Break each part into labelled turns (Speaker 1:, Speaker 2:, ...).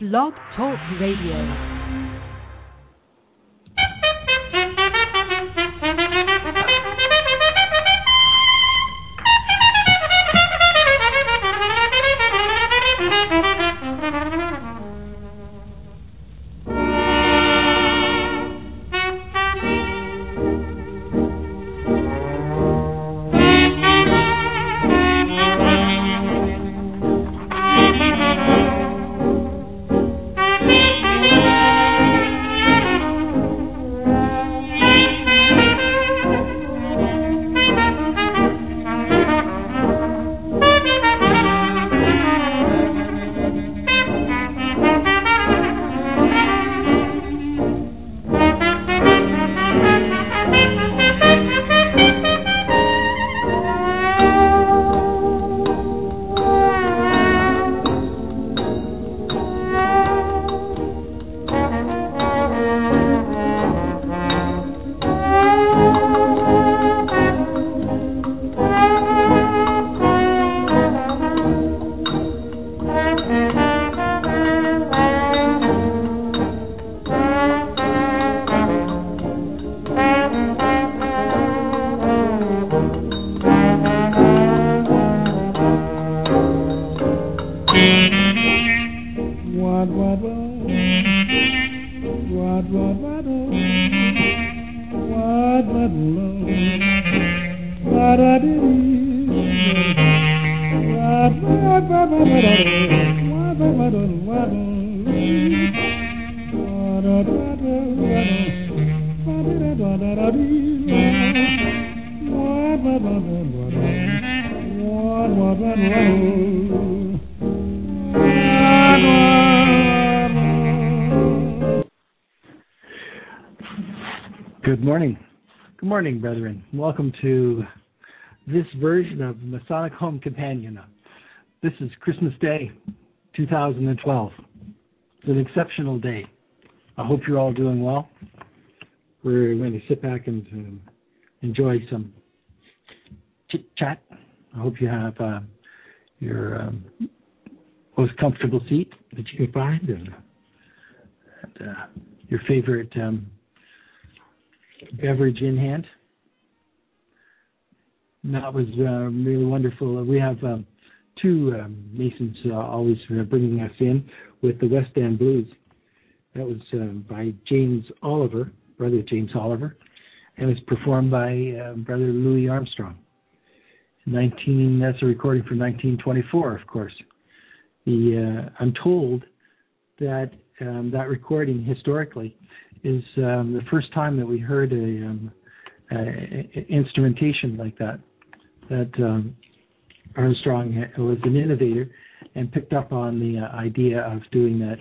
Speaker 1: Blog Talk Radio.
Speaker 2: Good morning, brethren. Welcome to this version of Masonic Home Companion. This is Christmas Day, 2012. It's an exceptional day. I hope you're all doing well. We're going to sit back and enjoy some chit-chat. I hope you have your most comfortable seat that you can find and your favorite beverage in hand. And that was really wonderful. We have two Masons always bringing us in with the West End Blues. That was by James Oliver, Brother James Oliver, and it's performed by Brother Louis Armstrong. That's a recording from 1924, of course. I'm told that that recording historically is the first time that we heard instrumentation like that. That Armstrong was an innovator and picked up on the idea of doing that.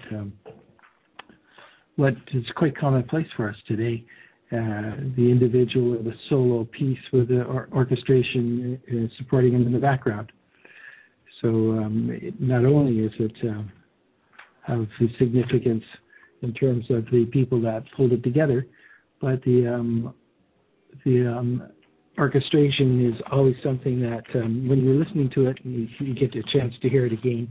Speaker 2: What is quite commonplace for us today, the individual with a solo piece with the orchestration supporting him in the background. So not only is it of significance in terms of the people that pulled it together, but the orchestration is always something that when you're listening to it and you get a chance to hear it again,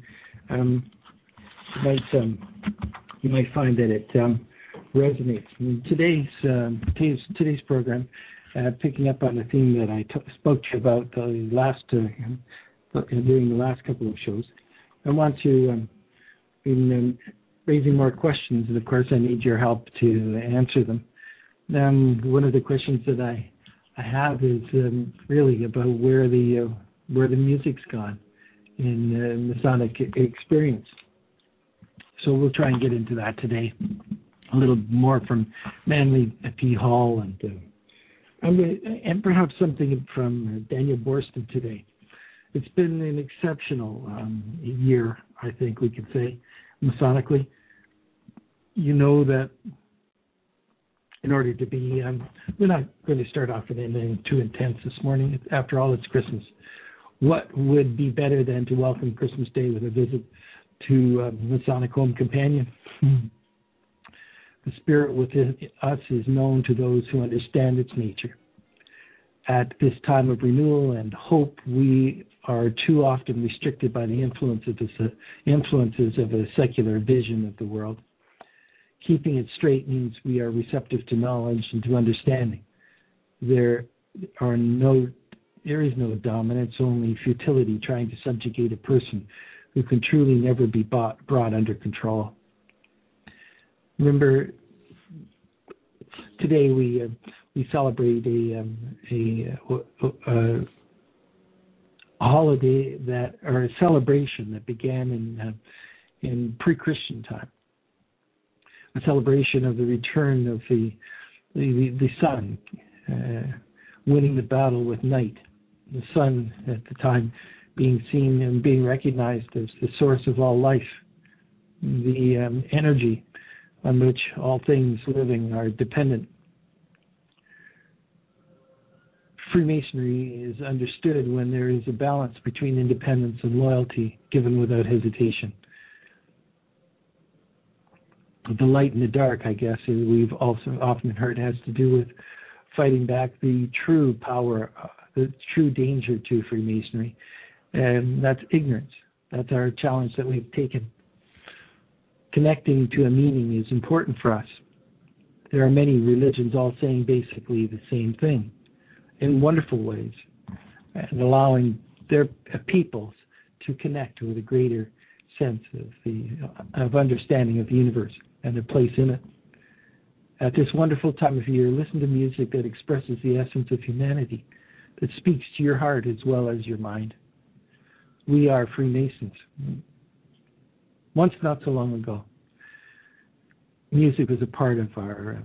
Speaker 2: you might find that it resonates. And today's program, picking up on the theme that I spoke to you about during the last couple of shows, I want to raising more questions, and of course I need your help to answer them. One of the questions that I have is really about where the music's gone in Masonic experience. So we'll try and get into that today. A little more from Manly P. Hall and perhaps something from Daniel Boorstin today. It's been an exceptional year, I think we could say, Masonically. You know that in order to be, we're not going to start off with anything too intense this morning. After all, it's Christmas. What would be better than to welcome Christmas Day with a visit to Masonic Home Companion? The spirit within us is known to those who understand its nature. At this time of renewal and hope, we are too often restricted by the influences of a secular vision of the world. Keeping it straight means we are receptive to knowledge and to understanding. There is no dominance, only futility trying to subjugate a person who can truly never be brought under control. Remember, today we celebrate a holiday or a celebration that began in pre-Christian time. A celebration of the return of the sun, winning the battle with night. The sun at the time being seen and being recognized as the source of all life, the energy on which all things living are dependent. Freemasonry is understood when there is a balance between independence and loyalty given without hesitation. The light and the dark, I guess, as we've also often heard, has to do with fighting back the true power, the true danger to Freemasonry, and that's ignorance. That's our challenge that we've taken. Connecting to a meaning is important for us. There are many religions all saying basically the same thing in wonderful ways, and allowing their peoples to connect with a greater sense of understanding of the universe and their place in it. At this wonderful time of year, listen to music that expresses the essence of humanity, that speaks to your heart as well as your mind. We are Freemasons. Once, not so long ago, music was a part of our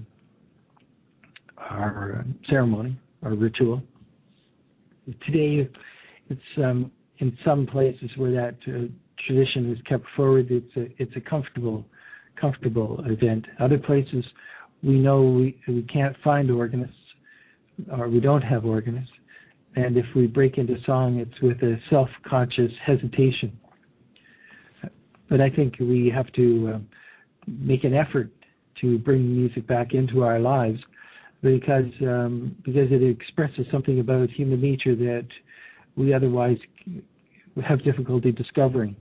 Speaker 2: ceremony, our ritual. Today, it's in some places where that tradition is kept forward. It's a comfortable event. Other places, we know we can't find organists, or we don't have organists, and if we break into song, it's with a self-conscious hesitation. But I think we have to make an effort to bring music back into our lives, because it expresses something about human nature that we otherwise have difficulty discovering.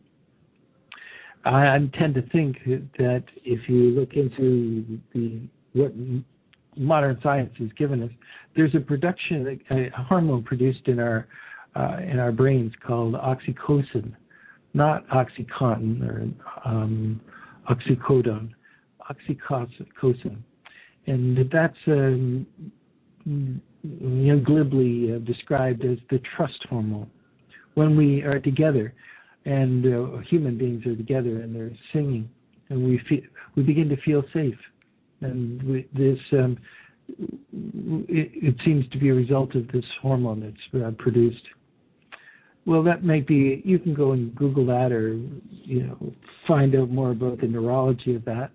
Speaker 2: I tend to think that if you look into what modern science has given us, there's a production, a hormone produced in our brains called oxytocin, not OxyContin or oxycodone, oxytocin, and that's glibly described as the trust hormone. When we are together, and human beings are together and they're singing, and we begin to feel safe, and it seems to be a result of this hormone that's produced. Well, that might be, you can go and Google that, or find out more about the neurology of that.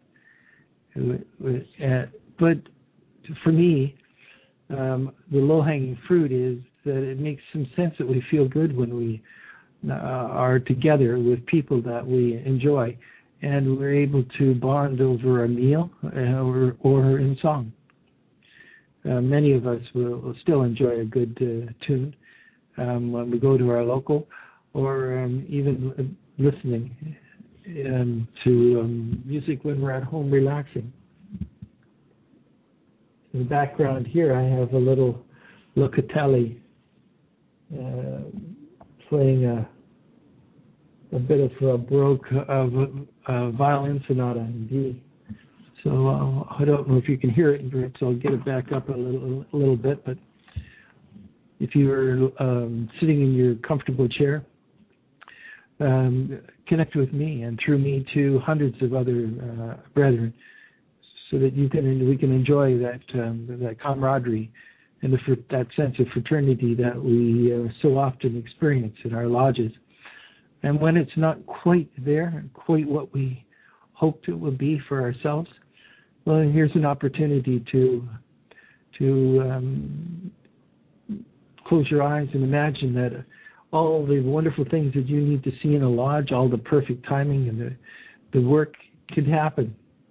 Speaker 2: But for me, the low-hanging fruit is that it makes some sense that we feel good when we are together with people that we enjoy, and we're able to bond over a meal or in song. Many of us will still enjoy a good tune when we go to our local, or even listening to music when we're at home relaxing. In the background here, I have a little Locatelli playing a bit of a Baroque violin sonata in D. So I don't know if you can hear it, so I'll get it back up a little bit. But if you're sitting in your comfortable chair, connect with me, and through me to hundreds of other brethren, so that we can enjoy that camaraderie and that sense of fraternity that we so often experience in our lodges. And when it's not quite there, quite what we hoped it would be for ourselves, well, here's an opportunity to close your eyes and imagine that all the wonderful things that you need to see in a lodge, all the perfect timing and the work could happen.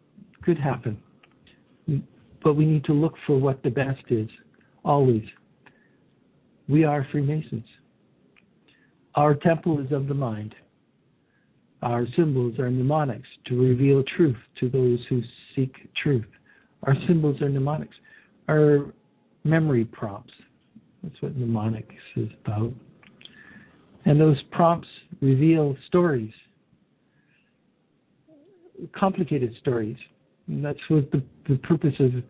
Speaker 2: But we need to look for what the best is, always. We are Freemasons. Our temple is of the mind. Our symbols are mnemonics to reveal truth to those who seek truth. Our symbols are mnemonics. Our memory prompts. That's what mnemonics is about. And those prompts reveal stories, complicated stories. And that's what the purpose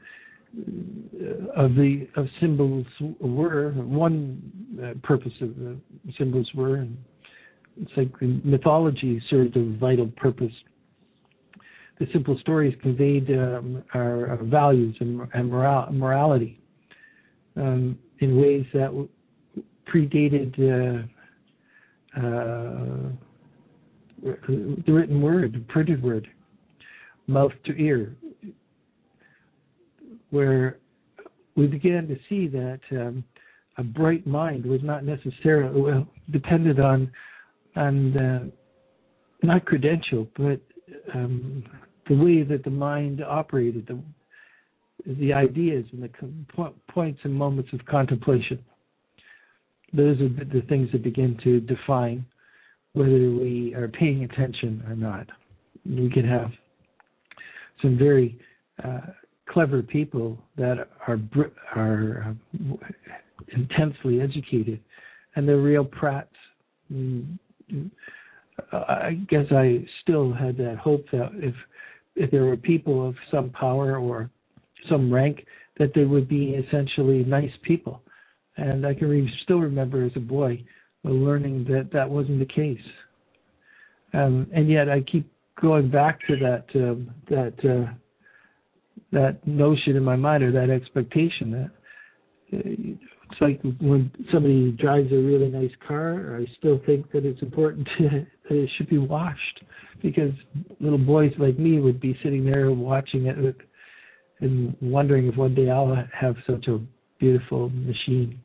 Speaker 2: of symbols were. One purpose of the symbols were, and it's like mythology served a vital purpose. The simple stories conveyed our values and morality in ways that predated the written word, the printed word, mouth to ear, where we began to see that a bright mind was not necessarily depended on not credential, but the way that the mind operated, the ideas and the points and moments of contemplation. Those are the things that begin to define whether we are paying attention or not. We can have some very clever people that are intensely educated, and they're real prats. I guess I still had that hope that if there were people of some power or some rank, that they would be essentially nice people. And I can still remember as a boy learning that that wasn't the case. And yet I keep going back to that notion in my mind, or that expectation that it's like when somebody drives a really nice car, I still think that it's important that it should be washed, because little boys like me would be sitting there watching it and wondering if one day I'll have such a beautiful machine.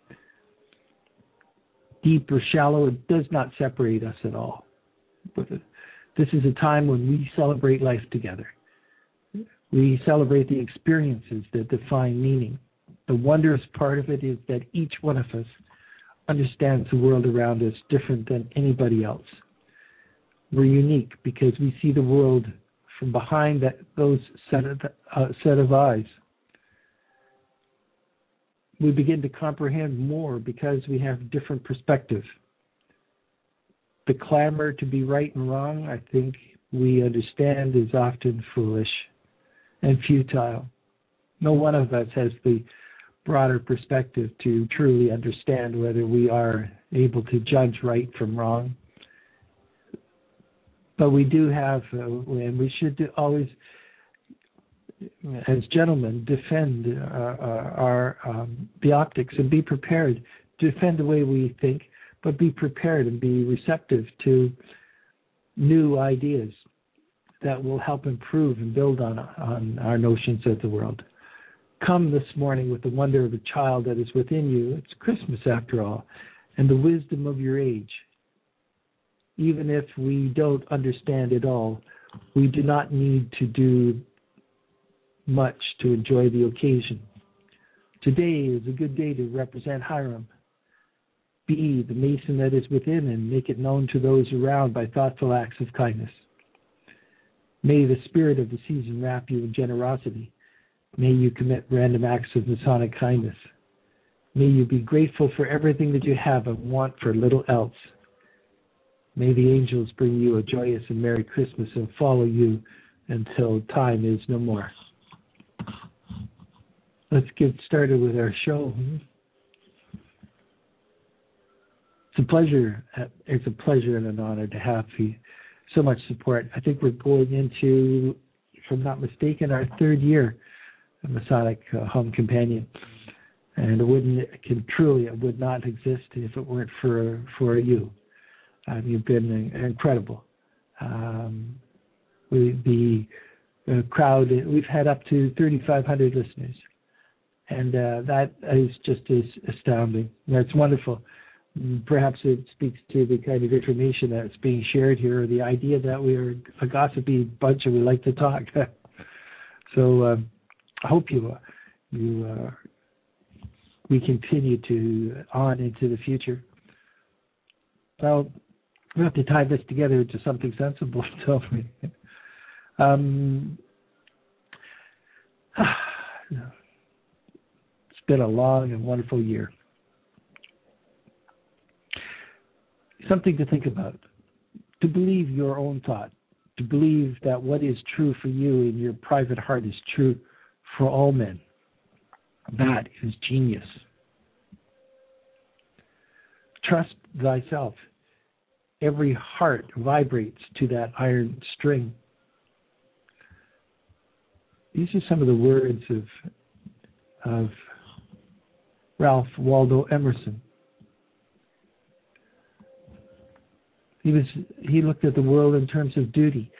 Speaker 2: Deep or shallow, it does not separate us at all. But this is a time when we celebrate life together. We celebrate the experiences that define meaning. The wondrous part of it is that each one of us understands the world around us different than anybody else. We're unique because we see the world from behind those set of eyes. We begin to comprehend more because we have different perspectives. The clamor to be right and wrong, I think we understand, is often foolish and futile. No one of us has the broader perspective to truly understand whether we are able to judge right from wrong. But we do have, and we should always, as gentlemen, defend the optics and be prepared to defend the way we think, but be prepared and be receptive to new ideas that will help improve and build on our notions of the world. Come this morning with the wonder of a child that is within you. It's Christmas after all, and the wisdom of your age. Even if we don't understand it all, we do not need to do much to enjoy the occasion. Today is a good day to represent Hiram. Be the mason that is within and make it known to those around by thoughtful acts of kindness. May the spirit of the season wrap you in generosity. May you commit random acts of Masonic kindness. May you be grateful for everything that you have and want for little else. May the angels bring you a joyous and Merry Christmas and follow you until time is no more. Let's get started with our show. It's a pleasure. It's a pleasure and an honor to have so much support. I think we're going into, if I'm not mistaken, our third year of Masonic Home Companion, and it would not exist if it weren't for you. You've been incredible. The crowd, we've had up to 3,500 listeners, and that is just astounding. That's wonderful. Perhaps it speaks to the kind of information that's being shared here, or the idea that we're a gossipy bunch and we like to talk. So I hope we continue on into the future. Well, we have to tie this together into something sensible, don't we? It's been a long and wonderful year. Something to think about. To believe your own thought. To believe that what is true for you in your private heart is true for all men. That is genius. Trust thyself. Every heart vibrates to that iron string. These are some of the words of Ralph Waldo Emerson. He looked at the world in terms of duty.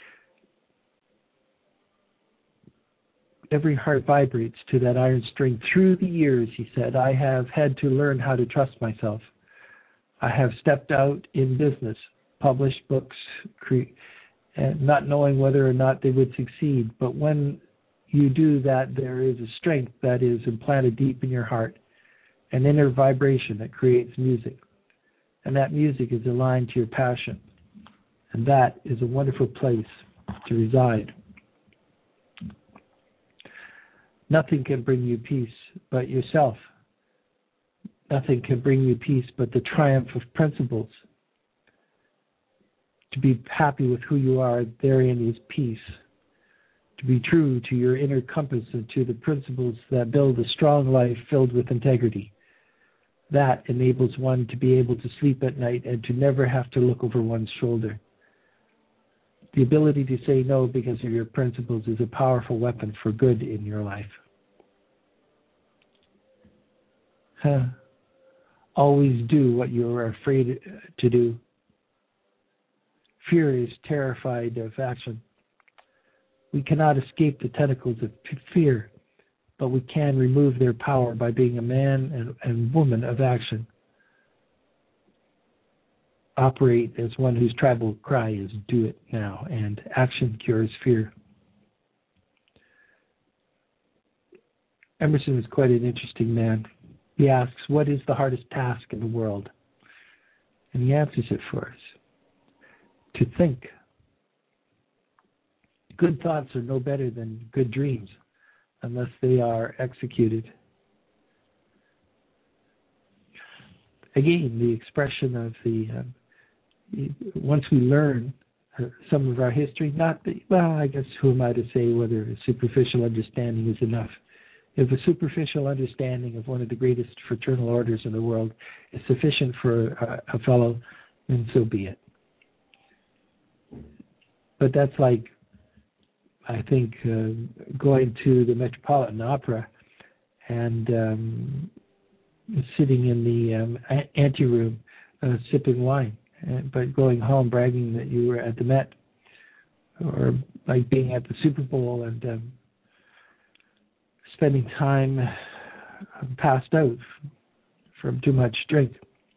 Speaker 2: Every heart vibrates to that iron string. Through the years, he said, I have had to learn how to trust myself. I have stepped out in business, published books, not knowing whether or not they would succeed. But when you do that, there is a strength that is implanted deep in your heart, an inner vibration that creates music. And that music is aligned to your passion. And that is a wonderful place to reside. Nothing can bring you peace but yourself. Nothing can bring you peace but the triumph of principles. To be happy with who you are, therein is peace. To be true to your inner compass and to the principles that build a strong life filled with integrity. That enables one to be able to sleep at night and to never have to look over one's shoulder. The ability to say no because of your principles is a powerful weapon for good in your life. Always do what you are afraid to do. Fear is terrified of action. We cannot escape the tentacles of fear, but we can remove their power by being a man and woman of action. Operate as one whose tribal cry is do it now, and action cures fear. Emerson is quite an interesting man. He asks, what is the hardest task in the world? And he answers it for us. To think. Good thoughts are no better than good dreams unless they are executed. Again, the expression of once we learn some of our history, I guess who am I to say whether a superficial understanding is enough? If a superficial understanding of one of the greatest fraternal orders in the world is sufficient for a fellow, then so be it. But that's like, I think, going to the Metropolitan Opera and sitting in the anteroom sipping wine, but going home bragging that you were at the Met, or like being at the Super Bowl and spending time passed out from too much drink,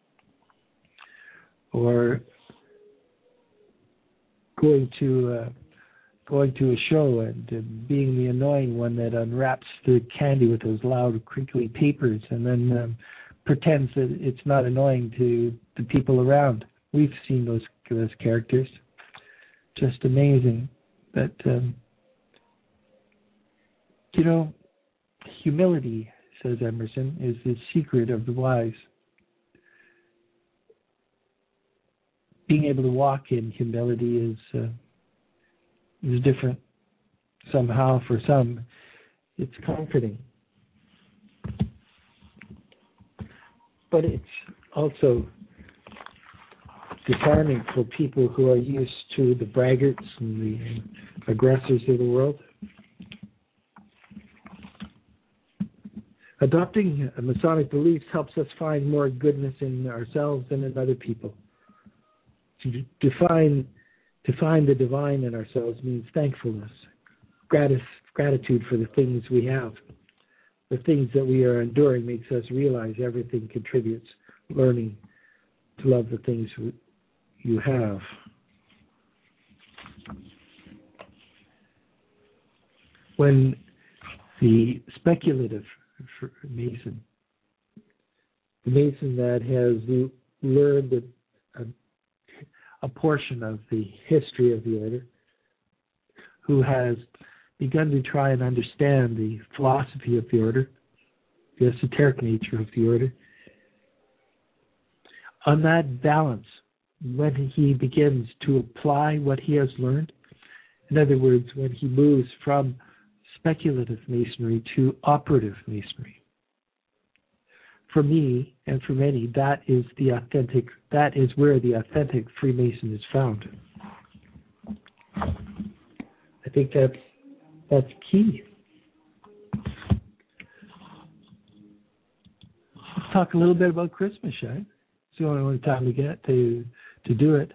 Speaker 2: or going to a show and being the annoying one that unwraps the candy with those loud, crinkly papers and then pretends that it's not annoying to the people around. We've seen those characters. Just amazing. But, humility, says Emerson, is the secret of the wise. Being able to walk in humility is different. Somehow, for some, it's comforting. But it's also disarming for people who are used to the braggarts and the aggressors of the world. Adopting Masonic beliefs helps us find more goodness in ourselves and in other people. To find the divine in ourselves means thankfulness, gratitude for the things we have. The things that we are enduring makes us realize everything contributes. Learning to love the things you have. When the speculative Mason, the Mason that has learned a portion of the history of the order, who has begun to try and understand the philosophy of the order, the esoteric nature of the order. On that balance, when he begins to apply what he has learned, in other words, when he moves from speculative masonry to operative masonry, for me and for many, that is where the authentic Freemason is found. I think that's key. Let's talk a little bit about Christmas, right? It's the only time we get to do it.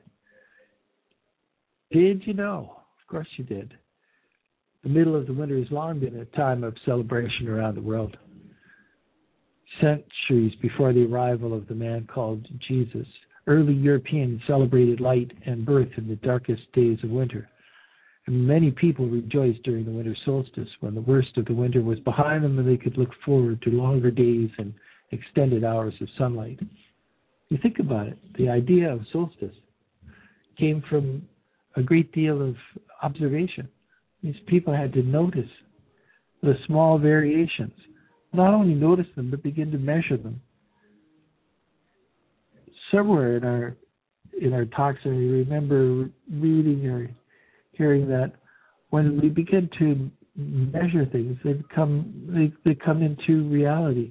Speaker 2: Did you know? Of course you did. The middle of the winter has long been a time of celebration around the world. Centuries before the arrival of the man called Jesus, early Europeans celebrated light and birth in the darkest days of winter. And many people rejoiced during the winter solstice, when the worst of the winter was behind them and they could look forward to longer days and extended hours of sunlight. You think about it, the idea of solstice came from a great deal of observation. These people had to notice the small variations, not only notice them, but begin to measure them. Somewhere in our talks, I remember reading or hearing that when we begin to measure things, they come into reality.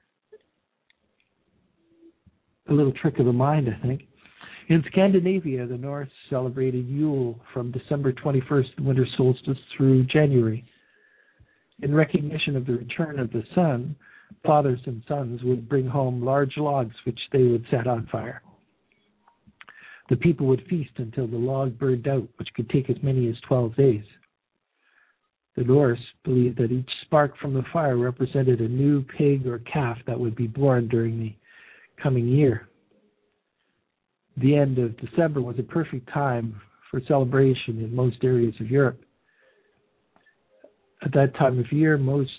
Speaker 2: A little trick of the mind, I think. In Scandinavia, the Norse celebrated Yule from December 21st, the winter solstice, through January. In recognition of the return of the sun, fathers and sons would bring home large logs which they would set on fire. The people would feast until the log burned out, which could take as many as 12 days. The Norse believed that each spark from the fire represented a new pig or calf that would be born during the coming year. The end of December was a perfect time for celebration in most areas of Europe. At that time of year, most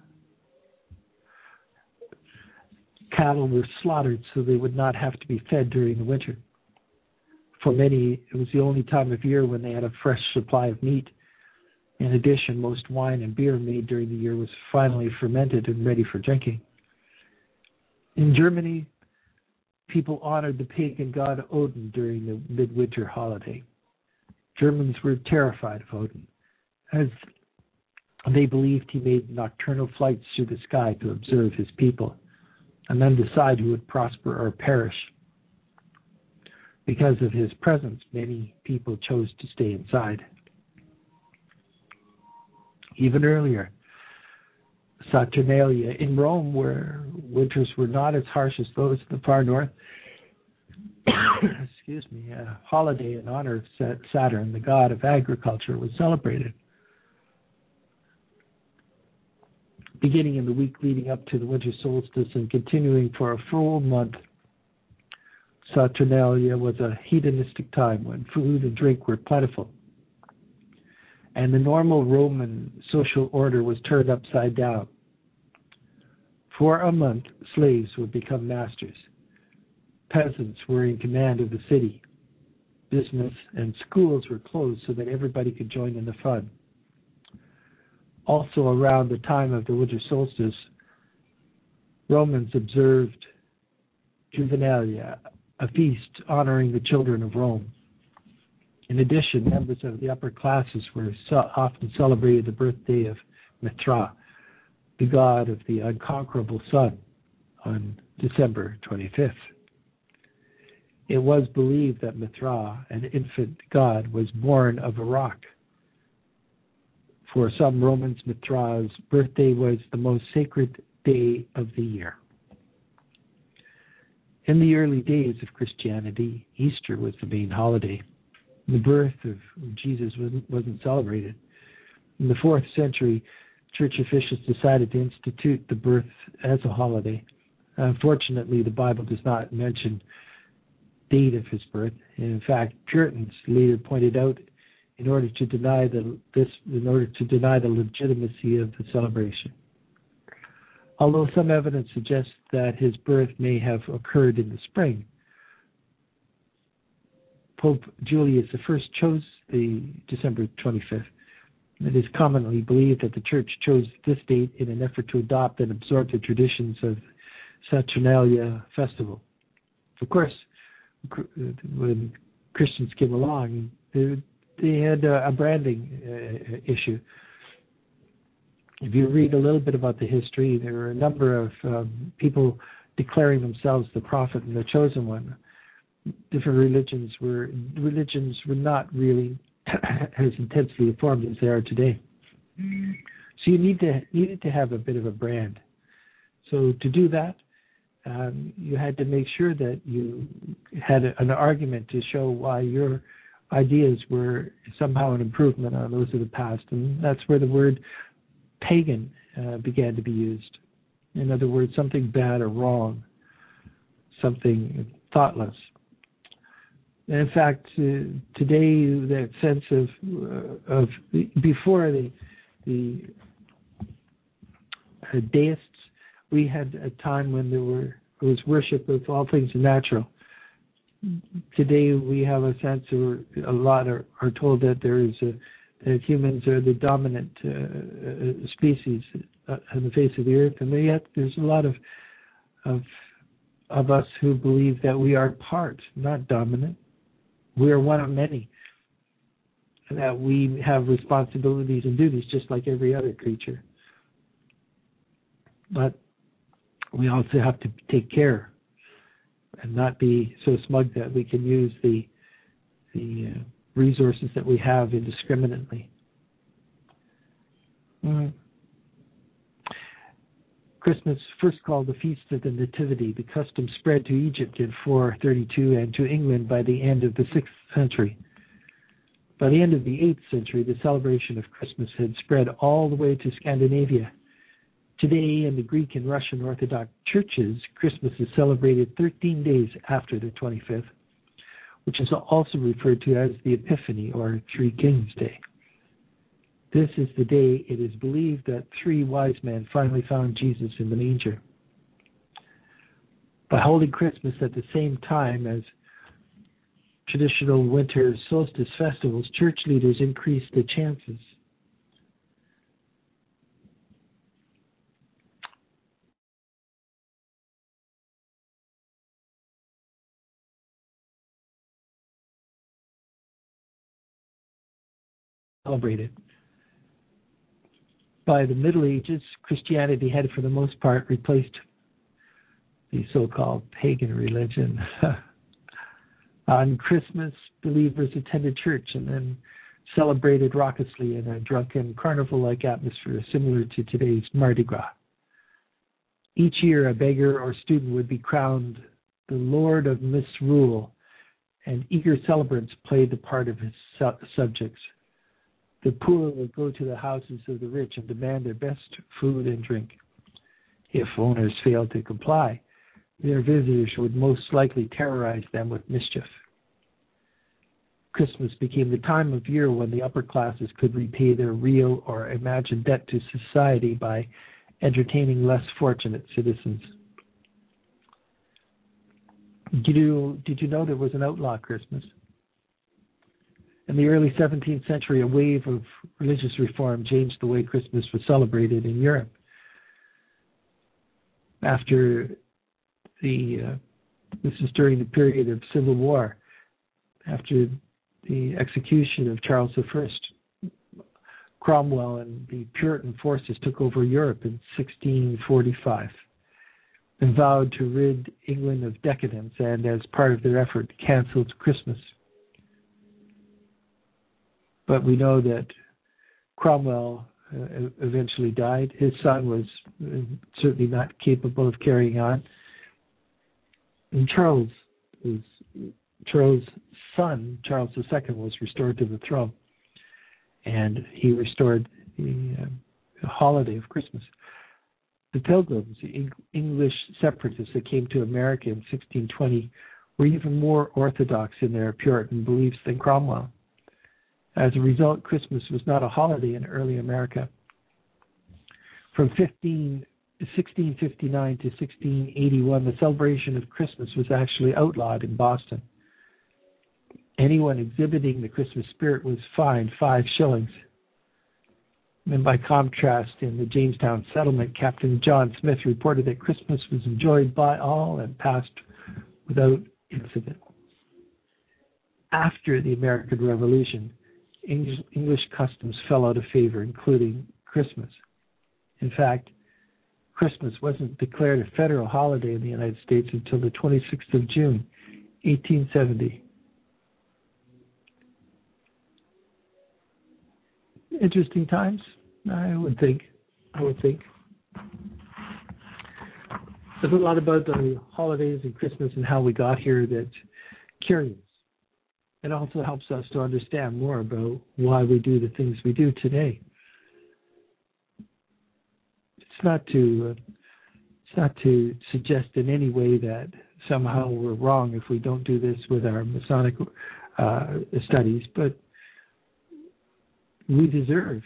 Speaker 2: cattle were slaughtered so they would not have to be fed during the winter. For many, it was the only time of year when they had a fresh supply of meat. In addition, most wine and beer made during the year was finally fermented and ready for drinking. In Germany, people honored the pagan god Odin during the midwinter holiday. Germans were terrified of Odin, as they believed he made nocturnal flights through the sky to observe his people and then decide who would prosper or perish. Because of his presence, many people chose to stay inside. Even earlier, Saturnalia in Rome, where winters were not as harsh as those in the far north, a holiday in honor of Saturn, the god of agriculture, was celebrated. Beginning in the week leading up to the winter solstice and continuing for a full month, Saturnalia was a hedonistic time when food and drink were plentiful, and the normal Roman social order was turned upside down. For a month, slaves would become masters. Peasants were in command of the city. Business and schools were closed so that everybody could join in the fun. Also around the time of the winter solstice, Romans observed Juvenalia, a feast honoring the children of Rome. In addition, members of the upper classes were often celebrated the birthday of Mithra, the god of the unconquerable sun, on December 25th. It was believed that Mithra, an infant god, was born of a rock. For some Romans, Mithra's birthday was the most sacred day of the year. In the early days of Christianity, Easter was the main holiday. The birth of Jesus wasn't celebrated. In the 4th century, church officials decided to institute the birth as a holiday. Unfortunately, the Bible does not mention the date of his birth. And in fact, Puritans later pointed out, in order to deny the legitimacy of the celebration. Although some evidence suggests that his birth may have occurred in the spring, Pope Julius I chose the December 25th. It is commonly believed that the Church chose this date in an effort to adopt and absorb the traditions of Saturnalia festival. Of course, when Christians came along, they had a branding issue. If you read a little bit about the history, there were a number of people declaring themselves the prophet and the chosen one. Different religions were not really as intensely formed as they are today. So you needed to have a bit of a brand. So to do that, you had to make sure that you had an argument to show why your ideas were somehow an improvement on those of the past, and that's where the word pagan began to be used. In other words, something bad or wrong, something thoughtless. And in fact, today that sense of before the deists, we had a time when there was worship of all things natural. Today we have a sense, or a lot are told that that humans are the dominant species on the face of the earth, and yet there's a lot of us who believe that we are part, not dominant. We are one of many, and that we have responsibilities and duties just like every other creature. But we also have to take care and not be so smug that we can use the resources that we have indiscriminately. Christmas, first called the Feast of the Nativity, the custom spread to Egypt in 432 and to England by the end of the 6th century. By the end of the 8th century, the celebration of Christmas had spread all the way to Scandinavia. Today, in the Greek and Russian Orthodox churches, Christmas is celebrated 13 days after the 25th, which is also referred to as the Epiphany or Three Kings Day. This is the day it is believed that 3 wise men finally found Jesus in the manger. By holding Christmas at the same time as traditional winter solstice festivals, church leaders increased the chances. Celebrated. By the Middle Ages, Christianity had, for the most part, replaced the so-called pagan religion. On Christmas, believers attended church and then celebrated raucously in a drunken, carnival-like atmosphere similar to today's Mardi Gras. Each year, a beggar or student would be crowned the Lord of Misrule, and eager celebrants played the part of his subjects. The poor would go to the houses of the rich and demand their best food and drink. If owners failed to comply, their visitors would most likely terrorize them with mischief. Christmas became the time of year when the upper classes could repay their real or imagined debt to society by entertaining less fortunate citizens. Did you know there was an outlaw Christmas? In the early 17th century, a wave of religious reform changed the way Christmas was celebrated in Europe. After this is during the period of civil war, after the execution of Charles I, Cromwell and the Puritan forces took over Europe in 1645 and vowed to rid England of decadence, and as part of their effort, canceled Christmas. But we know that Cromwell eventually died. His son was certainly not capable of carrying on. And Charles' son, Charles II, was restored to the throne. And he restored the holiday of Christmas. The Pilgrims, the English separatists that came to America in 1620, were even more orthodox in their Puritan beliefs than Cromwell. As a result, Christmas was not a holiday in early America. From 1659 to 1681, the celebration of Christmas was actually outlawed in Boston. Anyone exhibiting the Christmas spirit was fined 5 shillings. And by contrast, in the Jamestown settlement, Captain John Smith reported that Christmas was enjoyed by all and passed without incident. After the American Revolution, English customs fell out of favor, including Christmas. In fact, Christmas wasn't declared a federal holiday in the United States until the 26th of June, 1870. Interesting times, I would think. There's a lot about the holidays and Christmas and how we got here that's curious. It also helps us to understand more about why we do the things we do today. It's not to suggest in any way that somehow we're wrong if we don't do this with our Masonic studies, but you deserve,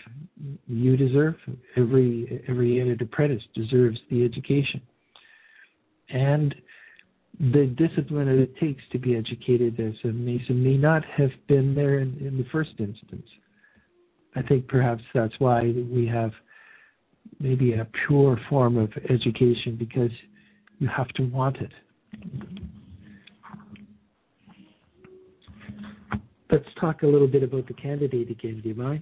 Speaker 2: every entered apprentice deserves the education and the discipline that it takes to be educated as a Mason may not have been there in the first instance. I think perhaps that's why we have maybe a pure form of education, because you have to want it. Let's talk a little bit about the candidate again, do you mind?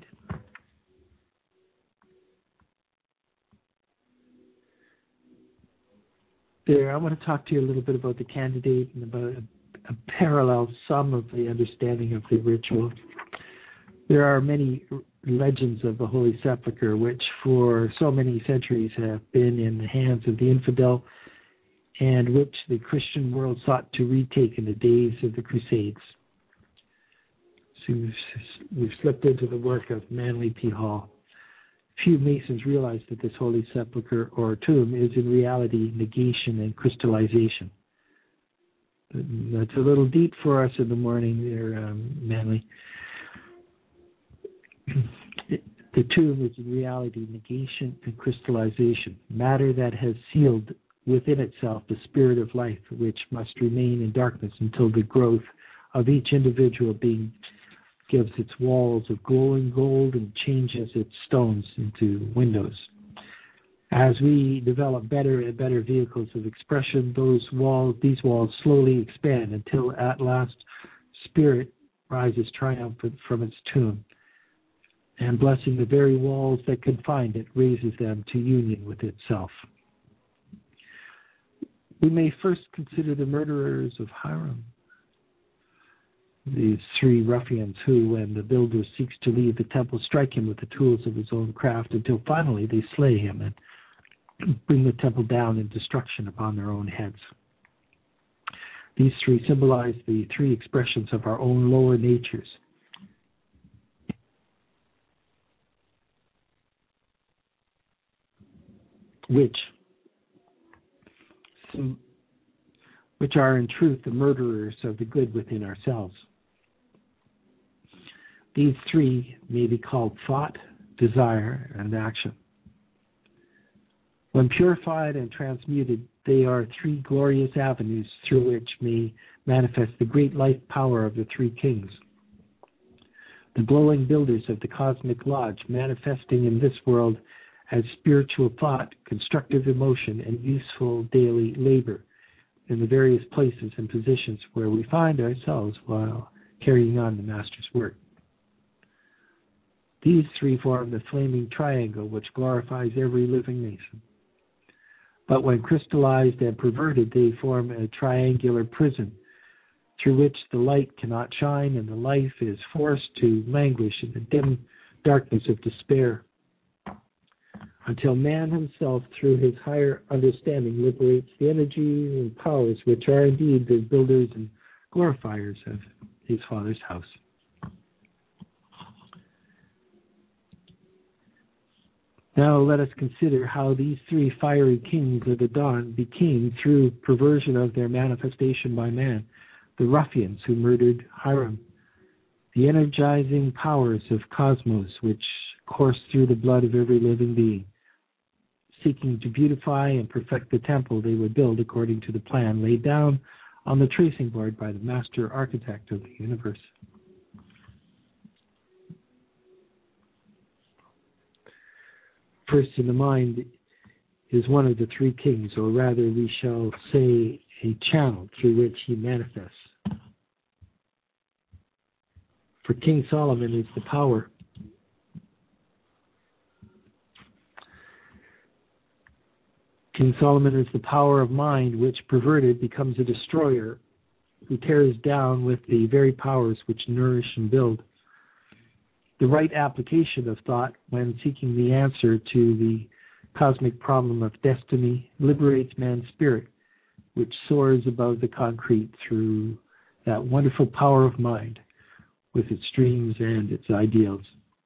Speaker 2: There, I want to talk to you a little bit about the candidate and about a parallel sum of the understanding of the ritual. There are many legends of the Holy Sepulchre, which for so many centuries have been in the hands of the infidel and which the Christian world sought to retake in the days of the Crusades. So we've slipped into the work of Manly P. Hall. Few Masons realize that this Holy Sepulchre or tomb is in reality negation and crystallization. That's a little deep for us in the morning there, Manly. The tomb is in reality negation and crystallization, matter that has sealed within itself the spirit of life, which must remain in darkness until the growth of each individual being gives its walls of glowing gold and changes its stones into windows. As we develop better and better vehicles of expression, these walls slowly expand until at last spirit rises triumphant from its tomb, and blessing the very walls that confined it, raises them to union with itself. We may first consider the murderers of Hiram, these 3 ruffians who, when the builder seeks to leave the temple, strike him with the tools of his own craft until finally they slay him and bring the temple down in destruction upon their own heads. These 3 symbolize the 3 expressions of our own lower natures. Which are in truth the murderers of the good within ourselves. These 3 may be called thought, desire, and action. When purified and transmuted, they are 3 glorious avenues through which may manifest the great life power of the 3 kings. The glowing builders of the cosmic lodge, manifesting in this world as spiritual thought, constructive emotion, and useful daily labor in the various places and positions where we find ourselves while carrying on the Master's work. These 3 form the flaming triangle which glorifies every living Mason. But when crystallized and perverted, they form a triangular prison through which the light cannot shine and the life is forced to languish in the dim darkness of despair, until man himself, through his higher understanding, liberates the energies and powers which are indeed the builders and glorifiers of his Father's house. Now let us consider how these 3 fiery kings of the dawn became, through perversion of their manifestation by man, the ruffians who murdered Hiram, the energizing powers of cosmos which course through the blood of every living being, seeking to beautify and perfect the temple they would build according to the plan laid down on the tracing board by the master architect of the universe. First in the mind is one of the three kings, or rather we shall say a channel through which he manifests. For King Solomon is the power. King Solomon is the power of mind which, perverted, becomes a destroyer who tears down with the very powers which nourish and build. The right application of thought when seeking the answer to the cosmic problem of destiny liberates man's spirit, which soars above the concrete through that wonderful power of mind with its dreams and its ideals.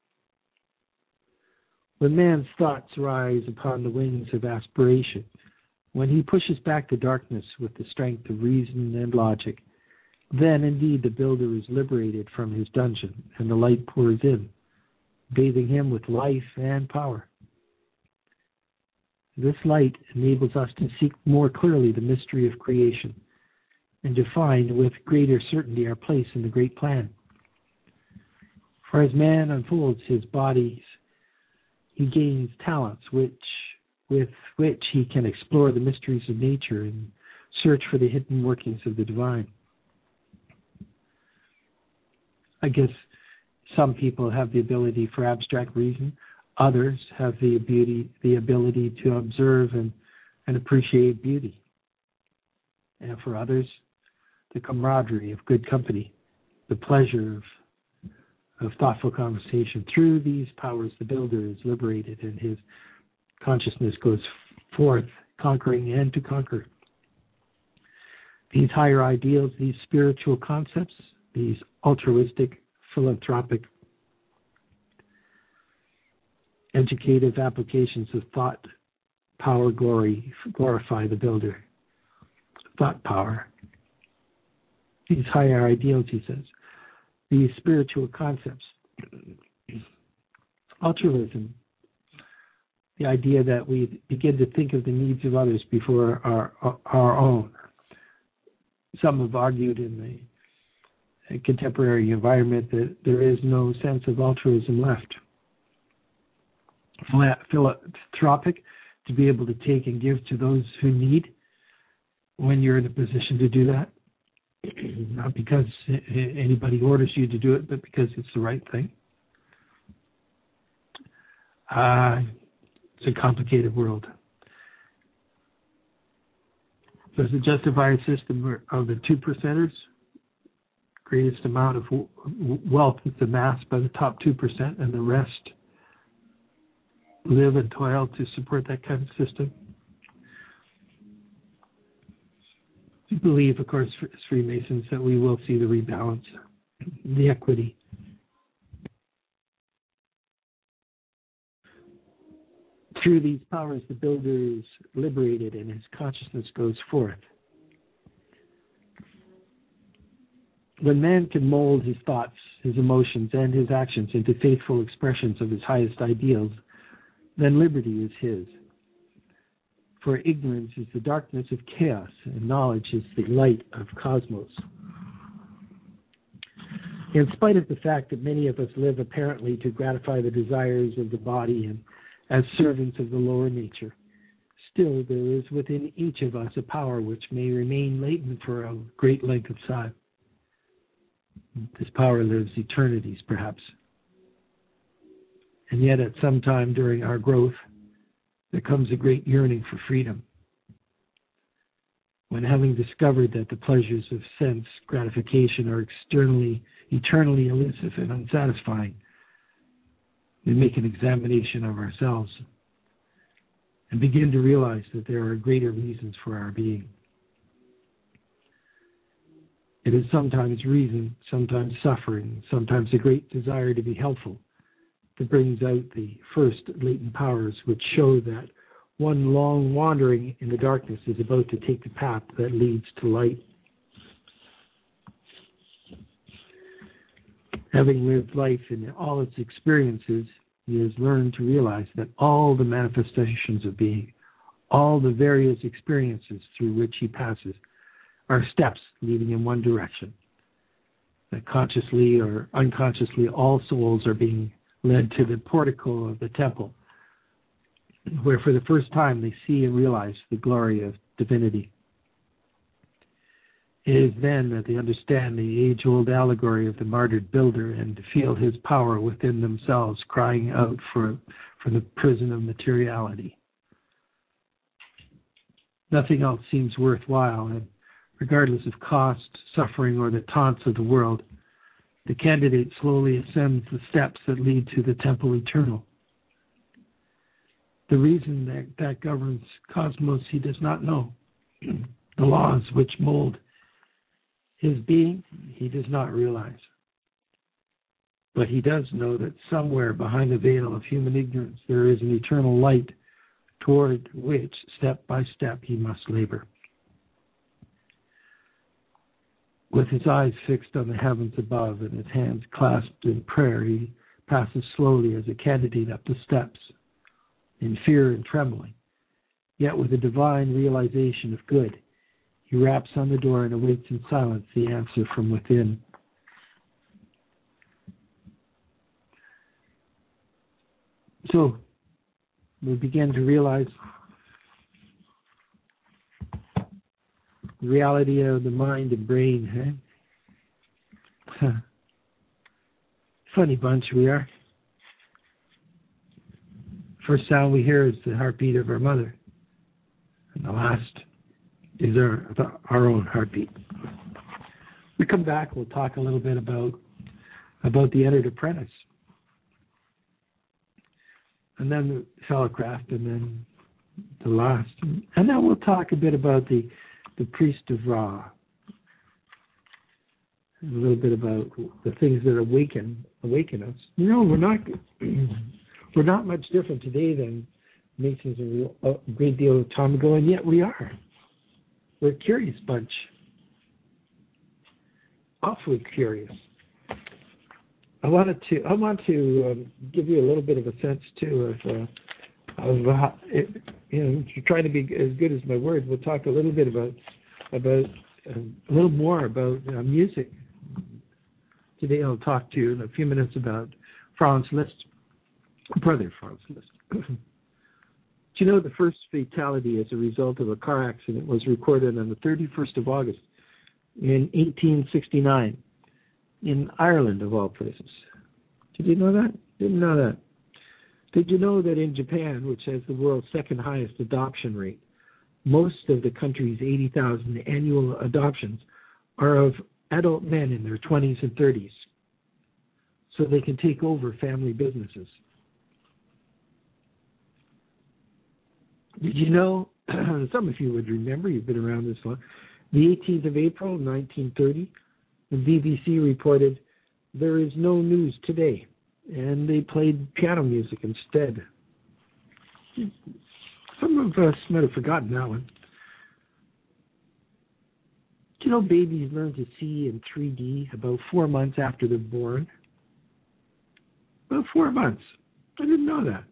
Speaker 2: When man's thoughts rise upon the wings of aspiration, when he pushes back the darkness with the strength of reason and logic, then indeed the builder is liberated from his dungeon and the light pours in, bathing him with life and power. This light enables us to seek more clearly the mystery of creation and to find with greater certainty our place in the great plan. For as man unfolds his bodies, he gains talents with which he can explore the mysteries of nature and search for the hidden workings of the divine. I guess some people have the ability for abstract reason. Others have the ability to observe and appreciate beauty. And for others, the camaraderie of good company, the pleasure of thoughtful conversation. Through these powers, the builder is liberated and his consciousness goes forth, conquering and to conquer. These higher ideals, these spiritual concepts, these altruistic, philanthropic, educative applications of thought, power, glorify the builder. Thought power. These higher ideals, he says, these spiritual concepts. Altruism, the idea that we begin to think of the needs of others before our own. Some have argued in the contemporary environment that there is no sense of altruism left. Philanthropic, to be able to take and give to those who need when you're in a position to do that. Not because anybody orders you to do it, but because it's the right thing. It's a complicated world. Does it justify a system of the 2%ers? Greatest amount of wealth is amassed by the top 2%, and the rest live and toil to support that kind of system? We believe, of course, as Freemasons, that we will see the rebalance, the equity. Through these powers, the builder is liberated and his consciousness goes forth. When man can mold his thoughts, his emotions, and his actions into faithful expressions of his highest ideals, then liberty is his. For ignorance is the darkness of chaos, and knowledge is the light of cosmos. In spite of the fact that many of us live apparently to gratify the desires of the body and as servants of the lower nature, still there is within each of us a power which may remain latent for a great length of time. This power lives eternities, perhaps. And yet at some time during our growth, there comes a great yearning for freedom. When having discovered that the pleasures of sense gratification are eternally elusive and unsatisfying, we make an examination of ourselves and begin to realize that there are greater reasons for our being. It is sometimes reason, sometimes suffering, sometimes a great desire to be helpful that brings out the first latent powers which show that one long wandering in the darkness is about to take the path that leads to light. Having lived life in all its experiences, he has learned to realize that all the manifestations of being, all the various experiences through which he passes, are steps leading in one direction. That consciously or unconsciously, all souls are being led to the portico of the temple, where for the first time they see and realize the glory of divinity. It is then that they understand the age-old allegory of the martyred builder and feel his power within themselves, crying out from the prison of materiality. Nothing else seems worthwhile, and regardless of cost, suffering, or the taunts of the world, the candidate slowly ascends the steps that lead to the temple eternal. The reason that governs cosmos he does not know. The laws which mold his being he does not realize. But he does know that somewhere behind the veil of human ignorance there is an eternal light toward which, step by step, he must labor. With his eyes fixed on the heavens above and his hands clasped in prayer, he passes slowly as a candidate up the steps, in fear and trembling, yet with a divine realization of good. He raps on the door and awaits in silence the answer from within. So we begin to realize the reality of the mind and brain. Funny bunch we are. First sound we hear is the heartbeat of our mother, and the last is our own heartbeat. We come back, we'll talk a little bit about the Entered Apprentice, and then the Fellowcraft, and then the last, and then we'll talk a bit about the Priest of Ra, a little bit about the things that awaken us. You know, we're not much different today than Masons a great deal of time ago, and yet we are. We're a curious bunch, awfully curious. I want to give you a little bit of a sense too of trying to be as good as my word. We'll talk a little bit about a little more about music. Today I'll talk to you in a few minutes about Franz Liszt, brother Franz Liszt. Do you know the first fatality as a result of a car accident was recorded on the 31st of August in 1869 in Ireland, of all places? Did you know that? Didn't know that. Did you know that in Japan, which has the world's second highest adoption rate, most of the country's 80,000 annual adoptions are of adult men in their 20s and 30s, so they can take over family businesses? Did you know, some of you would remember, you've been around this long, the 18th of April, 1930, the BBC reported, "There is no news today," and they played piano music instead. Some of us might have forgotten that one. Do you know babies learn to see in 3D about 4 months after they're born? About 4 months. I didn't know that.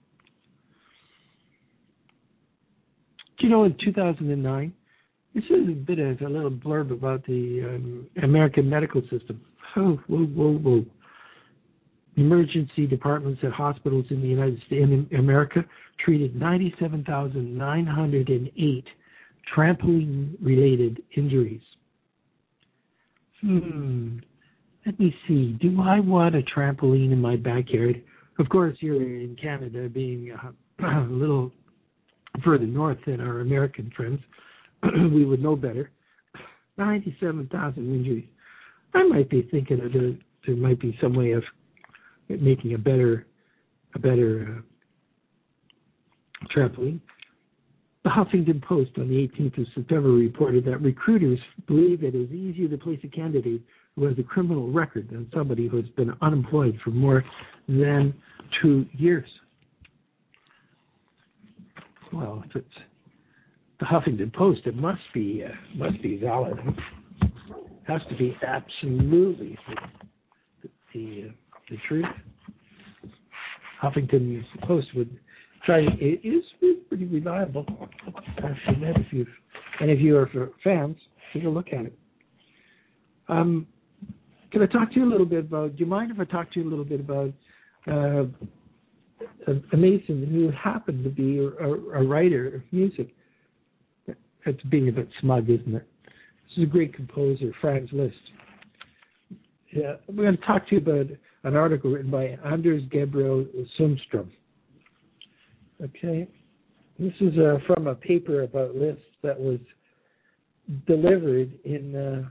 Speaker 2: Do you know in 2009, this is a bit of a little blurb about the American medical system. Whoa. Emergency departments at hospitals in the United States, in America, treated 97,908 trampoline-related injuries. Let me see. Do I want a trampoline in my backyard? Of course, you're in Canada, being a little further north than our American friends. We would know better. 97,000 injuries. I might be thinking that there might be some way of making a better trampoline. The Huffington Post on the 18th of September reported that recruiters believe it is easier to place a candidate who has a criminal record than somebody who has been unemployed for more than 2 years. Well, if it's the Huffington Post, it must be valid. It has to be absolutely the truth. Huffington Post would try. It is pretty reliable. If you are fans, take a look at it. Can I talk to you a little bit about, do you mind if I talk to you a little bit about a Mason who happened to be a writer of music? It's being a bit smug, isn't it? This is a great composer, Franz Liszt. Yeah, we're going to talk to you about an article written by Anders Gabriel Sundström. Okay, this is from a paper about Liszt that was delivered in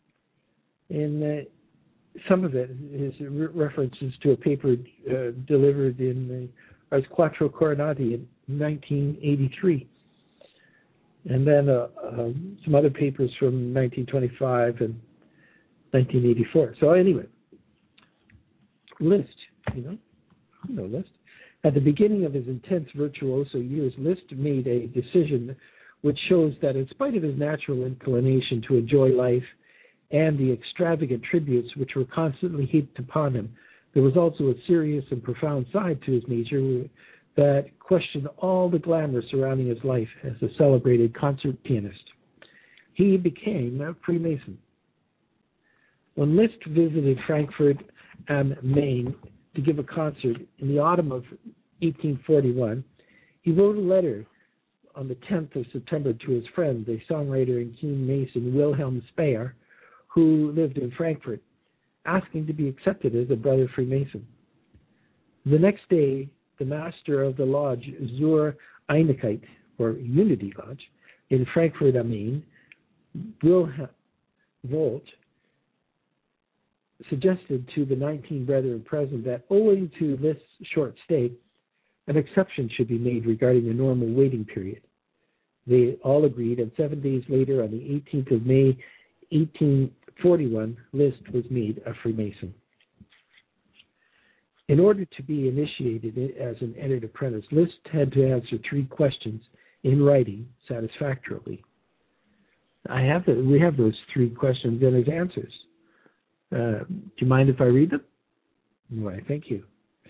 Speaker 2: some of it is references to a paper delivered in Ars Quattro Coronati in 1983. And then some other papers from 1925 and 1984. So anyway, Liszt, you know Liszt. At the beginning of his intense virtuoso years, Liszt made a decision which shows that in spite of his natural inclination to enjoy life and the extravagant tributes which were constantly heaped upon him, there was also a serious and profound side to his nature that questioned all the glamour surrounding his life as a celebrated concert pianist. He became a Freemason. When Liszt visited Frankfurt am Main to give a concert in the autumn of 1841, he wrote a letter on the 10th of September to his friend, the songwriter and keen Mason Wilhelm Speyer, who lived in Frankfurt, asking to be accepted as a brother Freemason. The next day, the master of the lodge Zur Einigkeit, or Unity Lodge, in Frankfurt am Main, Wilhelm Volt, suggested to the 19 brethren present that owing to this short stay, an exception should be made regarding the normal waiting period. They all agreed, and 7 days later, on the 18th of May, 1841, Liszt was made a Freemason. In order to be initiated as an entered apprentice, Liszt had to answer 3 questions in writing satisfactorily. We have those 3 questions and his answers. Do you mind if I read them? Why, thank you.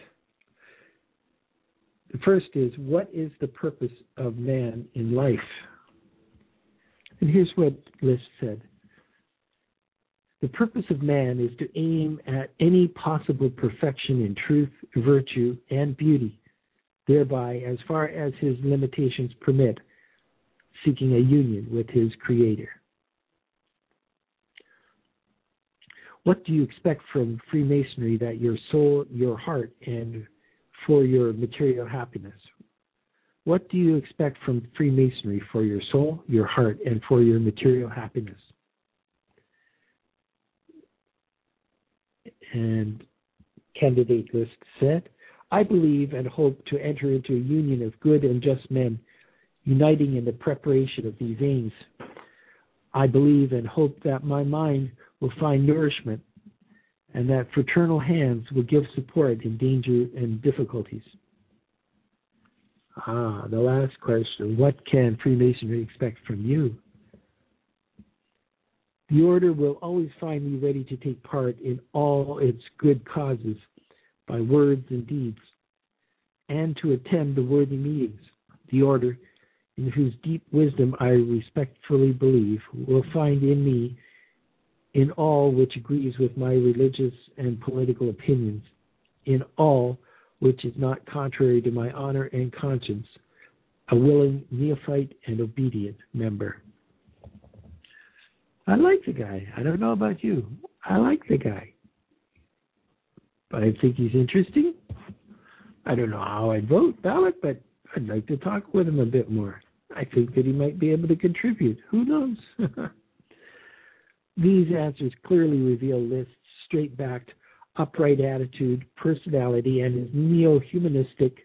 Speaker 2: The first is, what is the purpose of man in life? And here's what Liszt said. The purpose of man is to aim at any possible perfection in truth, virtue, and beauty, thereby, as far as his limitations permit, seeking a union with his Creator. What do you expect from Freemasonry that your soul, your heart, and for your material happiness? What do you expect from Freemasonry for your soul, your heart, and for your material happiness? And candidate Liszt said, I believe and hope to enter into a union of good and just men, uniting in the preparation of these aims. I believe and hope that my mind will find nourishment and that fraternal hands will give support in danger and difficulties. The last question, what can Freemasonry expect from you? The order will always find me ready to take part in all its good causes by words and deeds, and to attend the worthy meetings. The order, in whose deep wisdom I respectfully believe, will find in me, in all which agrees with my religious and political opinions, in all which is not contrary to my honor and conscience, a willing neophyte and obedient member. I like the guy. I don't know about you. I like the guy. But I think he's interesting. I don't know how I'd vote ballot, but I'd like to talk with him a bit more. I think that he might be able to contribute. Who knows? These answers clearly reveal Liszt's straight-backed, upright attitude, personality, and his neo-humanistic,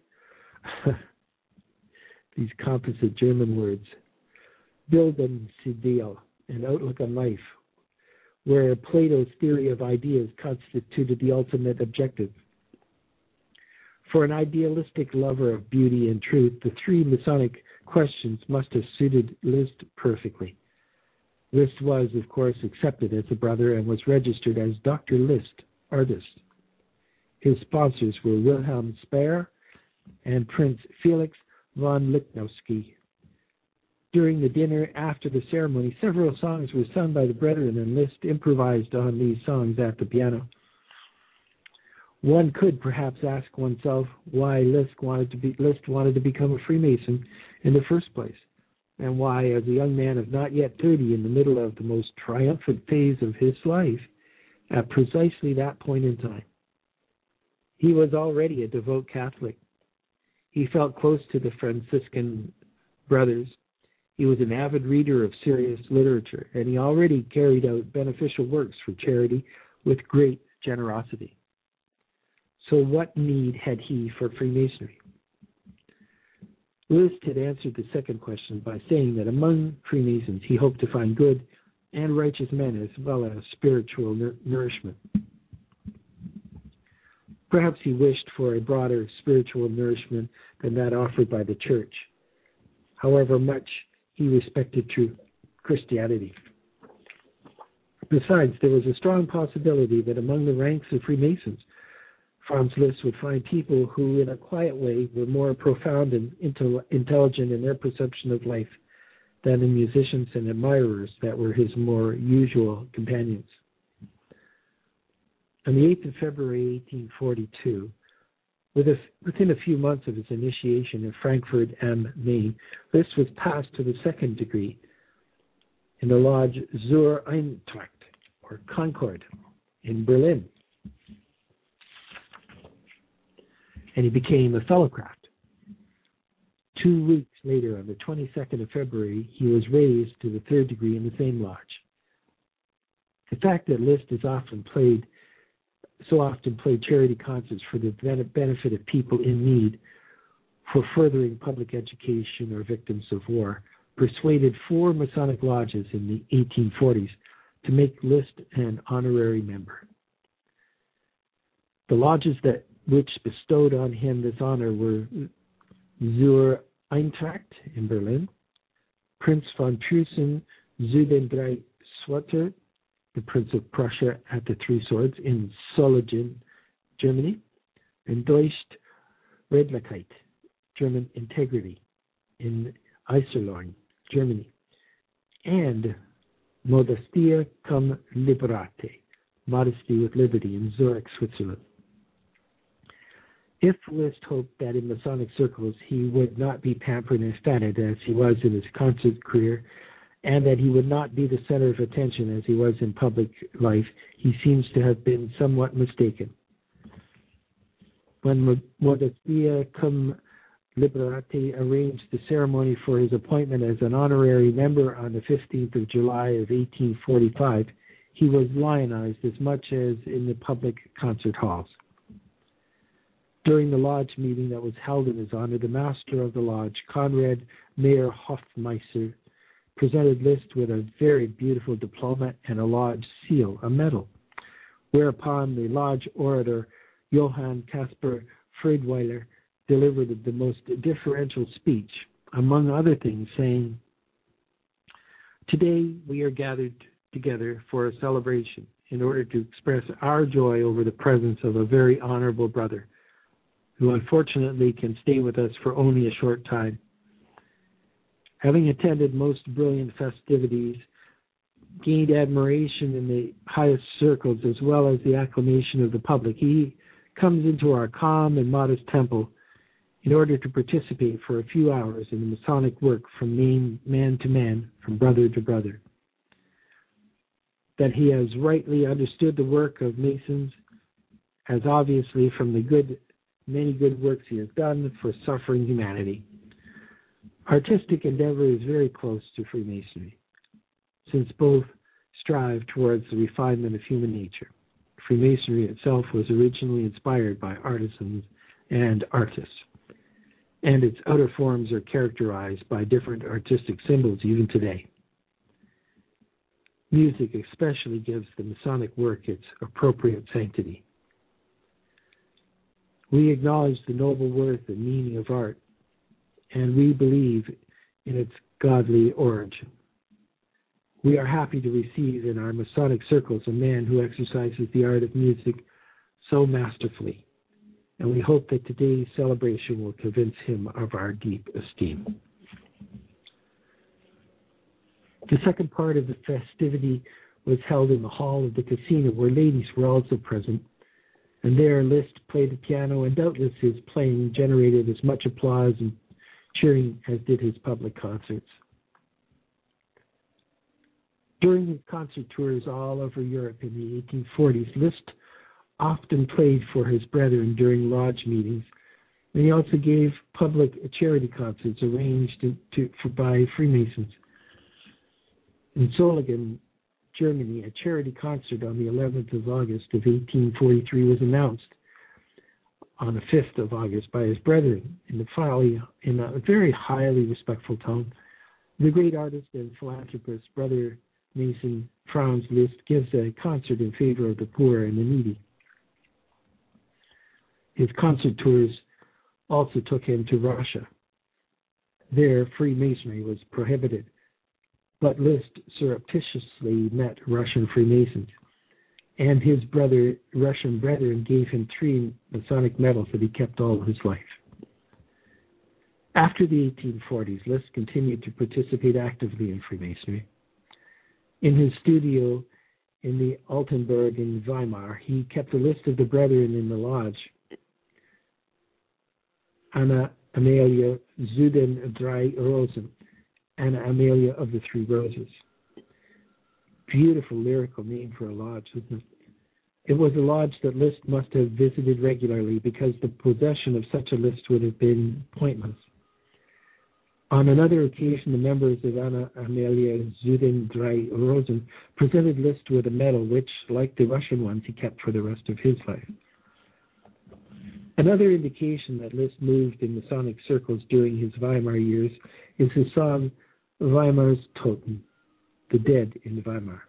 Speaker 2: these composite German words, Bildungsideal, an outlook on life, where Plato's theory of ideas constituted the ultimate objective. For an idealistic lover of beauty and truth, the 3 Masonic questions must have suited Liszt perfectly. Liszt was, of course, accepted as a brother and was registered as Dr. Liszt, artist. His sponsors were Wilhelm Speyer and Prince Felix von Lichnowsky. During the dinner after the ceremony, several songs were sung by the brethren, and Liszt improvised on these songs at the piano. One could perhaps ask oneself why Liszt wanted to become a Freemason in the first place, and why, as a young man of not yet 30, in the middle of the most triumphant phase of his life, at precisely that point in time. He was already a devout Catholic. He felt close to the Franciscan brothers. He was an avid reader of serious literature, and he already carried out beneficial works for charity with great generosity. So what need had he for Freemasonry? Liszt had answered the second question by saying that among Freemasons he hoped to find good and righteous men as well as spiritual nourishment. Perhaps he wished for a broader spiritual nourishment than that offered by the Church, however much he respected true Christianity. Besides, there was a strong possibility that among the ranks of Freemasons, Franz Liszt would find people who, in a quiet way, were more profound and intelligent in their perception of life than the musicians and admirers that were his more usual companions. On the 8th of February, 1842, within a few months of his initiation in Frankfurt am Main, Liszt was passed to the second degree in the lodge Zur Eintracht, or Concord, in Berlin. And he became a fellowcraft. 2 weeks later, on the 22nd of February, he was raised to the third degree in the same lodge. The fact that Liszt so often played charity concerts for the benefit of people in need, for furthering public education or victims of war, persuaded 4 Masonic lodges in the 1840s to make Liszt an honorary member. The lodges which bestowed on him this honor were Zur Eintracht in Berlin, Prince von Preußen zu den drei Schwertern, the Prince of Prussia at the Three Swords in Solingen, Germany, and Deutsche Redlichkeit, German integrity, in Iserlohn, Germany, and Modestia cum Libertate, modesty with liberty, in Zurich, Switzerland. If Liszt hoped that in Masonic circles he would not be pampered and feted as he was in his concert career, and that he would not be the center of attention as he was in public life, he seems to have been somewhat mistaken. When Modestia cum Liberate arranged the ceremony for his appointment as an honorary member on the 15th of July of 1845, he was lionized as much as in the public concert halls. During the lodge meeting that was held in his honor, the master of the lodge, Conrad Mayer Hofmeister, presented Liszt with a very beautiful diploma and a lodge seal, a medal, whereupon the lodge orator, Johann Caspar Friedweiler, delivered the most deferential speech, among other things, saying, "Today we are gathered together for a celebration in order to express our joy over the presence of a very honorable brother, who unfortunately can stay with us for only a short time. Having attended most brilliant festivities, gained admiration in the highest circles as well as the acclamation of the public, he comes into our calm and modest temple in order to participate for a few hours in the Masonic work from man to man, from brother to brother. That he has rightly understood the work of Masons, as obviously from the many good works he has done for suffering humanity. Artistic endeavor is very close to Freemasonry, since both strive towards the refinement of human nature. Freemasonry itself was originally inspired by artisans and artists, and its outer forms are characterized by different artistic symbols even today. Music especially gives the Masonic work its appropriate sanctity. We acknowledge the noble worth and meaning of art, and we believe in its godly origin. We are happy to receive in our Masonic circles a man who exercises the art of music so masterfully, and we hope that today's celebration will convince him of our deep esteem." The second part of the festivity was held in the hall of the casino, where ladies were also present, and there Liszt played the piano, and doubtless his playing generated as much applause and cheering as did his public concerts. During his concert tours all over Europe in the 1840s, Liszt often played for his brethren during lodge meetings, and he also gave public charity concerts arranged by Freemasons. In Solingen, Germany, a charity concert on the 11th of August of 1843 was announced on the 5th of August by his brethren in a very highly respectful tone. The great artist and philanthropist, Brother Mason Franz Liszt, gives a concert in favor of the poor and the needy. His concert tours also took him to Russia. There, Freemasonry was prohibited, but Liszt surreptitiously met Russian Freemasons, and his Russian brethren gave him 3 Masonic medals that he kept all his life. After the 1840s, Liszt continued to participate actively in Freemasonry. In his studio in the Altenburg in Weimar, he kept a list of the brethren in the lodge. Anna Amelia zu den 3 Rosen, Anna Amelia of the 3 Roses. Beautiful lyrical name for a lodge, isn't it? It was a lodge that Liszt must have visited regularly, because the possession of such a list would have been pointless. On another occasion, the members of Anna Amelia zu den 3 Rosen presented Liszt with a medal which, like the Russian ones, he kept for the rest of his life. Another indication that Liszt moved in Masonic circles during his Weimar years is his song Weimar's Toten, the Dead in Weimar.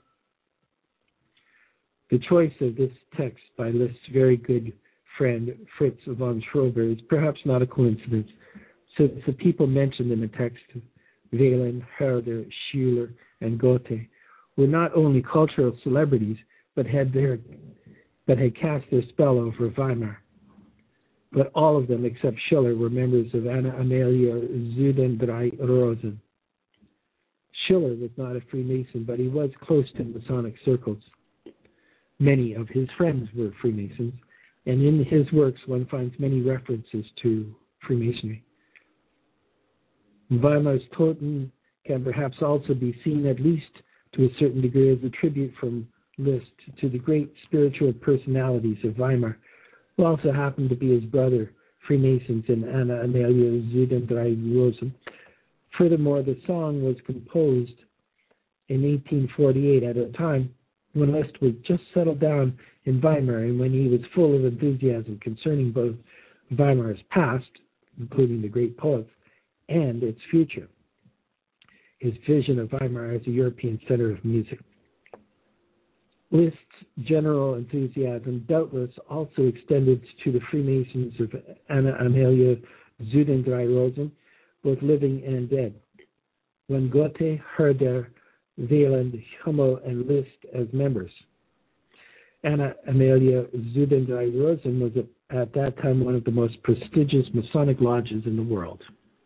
Speaker 2: The choice of this text by Liszt's very good friend Fritz von Schrober is perhaps not a coincidence, since the people mentioned in the text, Wieland, Herder, Schiller, and Goethe, were not only cultural celebrities, but had cast their spell over Weimar. But all of them, except Schiller, were members of Anna Amelia zu den 3 Rosen. Schiller was not a Freemason, but he was close to Masonic circles. Many of his friends were Freemasons, and in his works one finds many references to Freemasonry. Weimar's Toten can perhaps also be seen, at least to a certain degree, as a tribute from Liszt to the great spiritual personalities of Weimar, who also happened to be his brother, Freemasons in Anna Amelia zu den 3 Rosen. Furthermore, the song was composed in 1848 at a time when Liszt was just settled down in Weimar and when he was full of enthusiasm concerning both Weimar's past, including the great poets, and its future, his vision of Weimar as a European center of music. Liszt's general enthusiasm doubtless also extended to the Freemasons of Anna Amelia zu den 3 Rosen, both living and dead. When Goethe, Herder, Wieland, Hummel, and Liszt as members. Anna Amelia zu den 3 Rosen was at that time one of the most prestigious Masonic lodges in the world.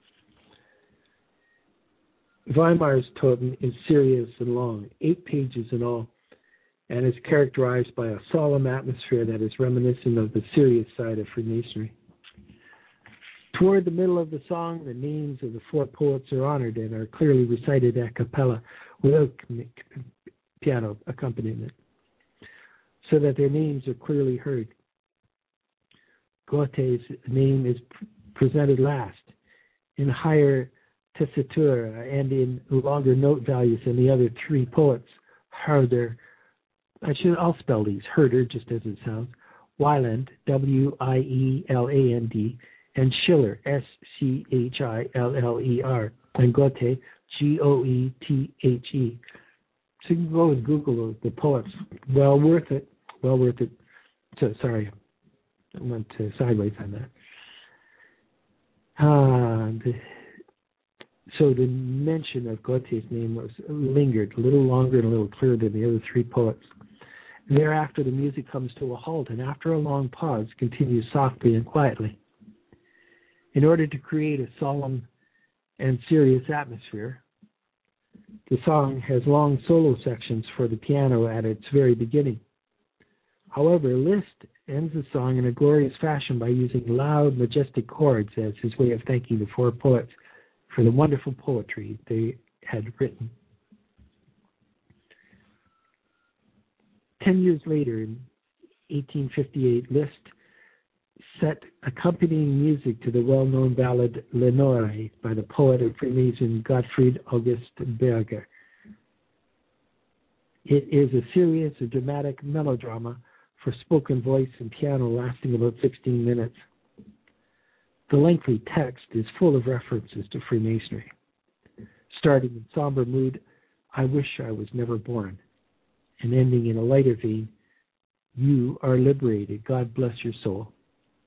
Speaker 2: Weimar's Toten is serious and long, 8 pages in all, and is characterized by a solemn atmosphere that is reminiscent of the serious side of Freemasonry. Toward the middle of the song, the names of the 4 poets are honored and are clearly recited a cappella without piano accompaniment, so that their names are clearly heard. Goethe's name is presented last, in higher tessitura and in longer note values than the other 3 poets. Herder, I'll spell these, Herder, just as it sounds, Wieland, Wieland, and Schiller, Schiller, and Goethe, Goethe. So you can go and Google the poets. Well worth it. So, sorry, I went sideways on that. So the mention of Goethe's name lingered a little longer and a little clearer than the other 3 poets. Thereafter, the music comes to a halt, and after a long pause, continues softly and quietly. In order to create a solemn and serious atmosphere,
Speaker 3: The song has long solo sections for the piano at its very beginning. However, Liszt ends the song in a glorious fashion by using loud, majestic chords as his way of thanking the four poets for the wonderful poetry they had written. 10 years later, in 1858, Liszt set accompanying music to the well-known ballad Lenore by the poet and Freemason Gottfried August Berger. It is a serious and dramatic melodrama for spoken voice and piano lasting about 16 minutes. The lengthy text is full of references to Freemasonry, starting in somber mood, "I wish I was never born," and ending in a lighter vein, "You are liberated, God bless your soul."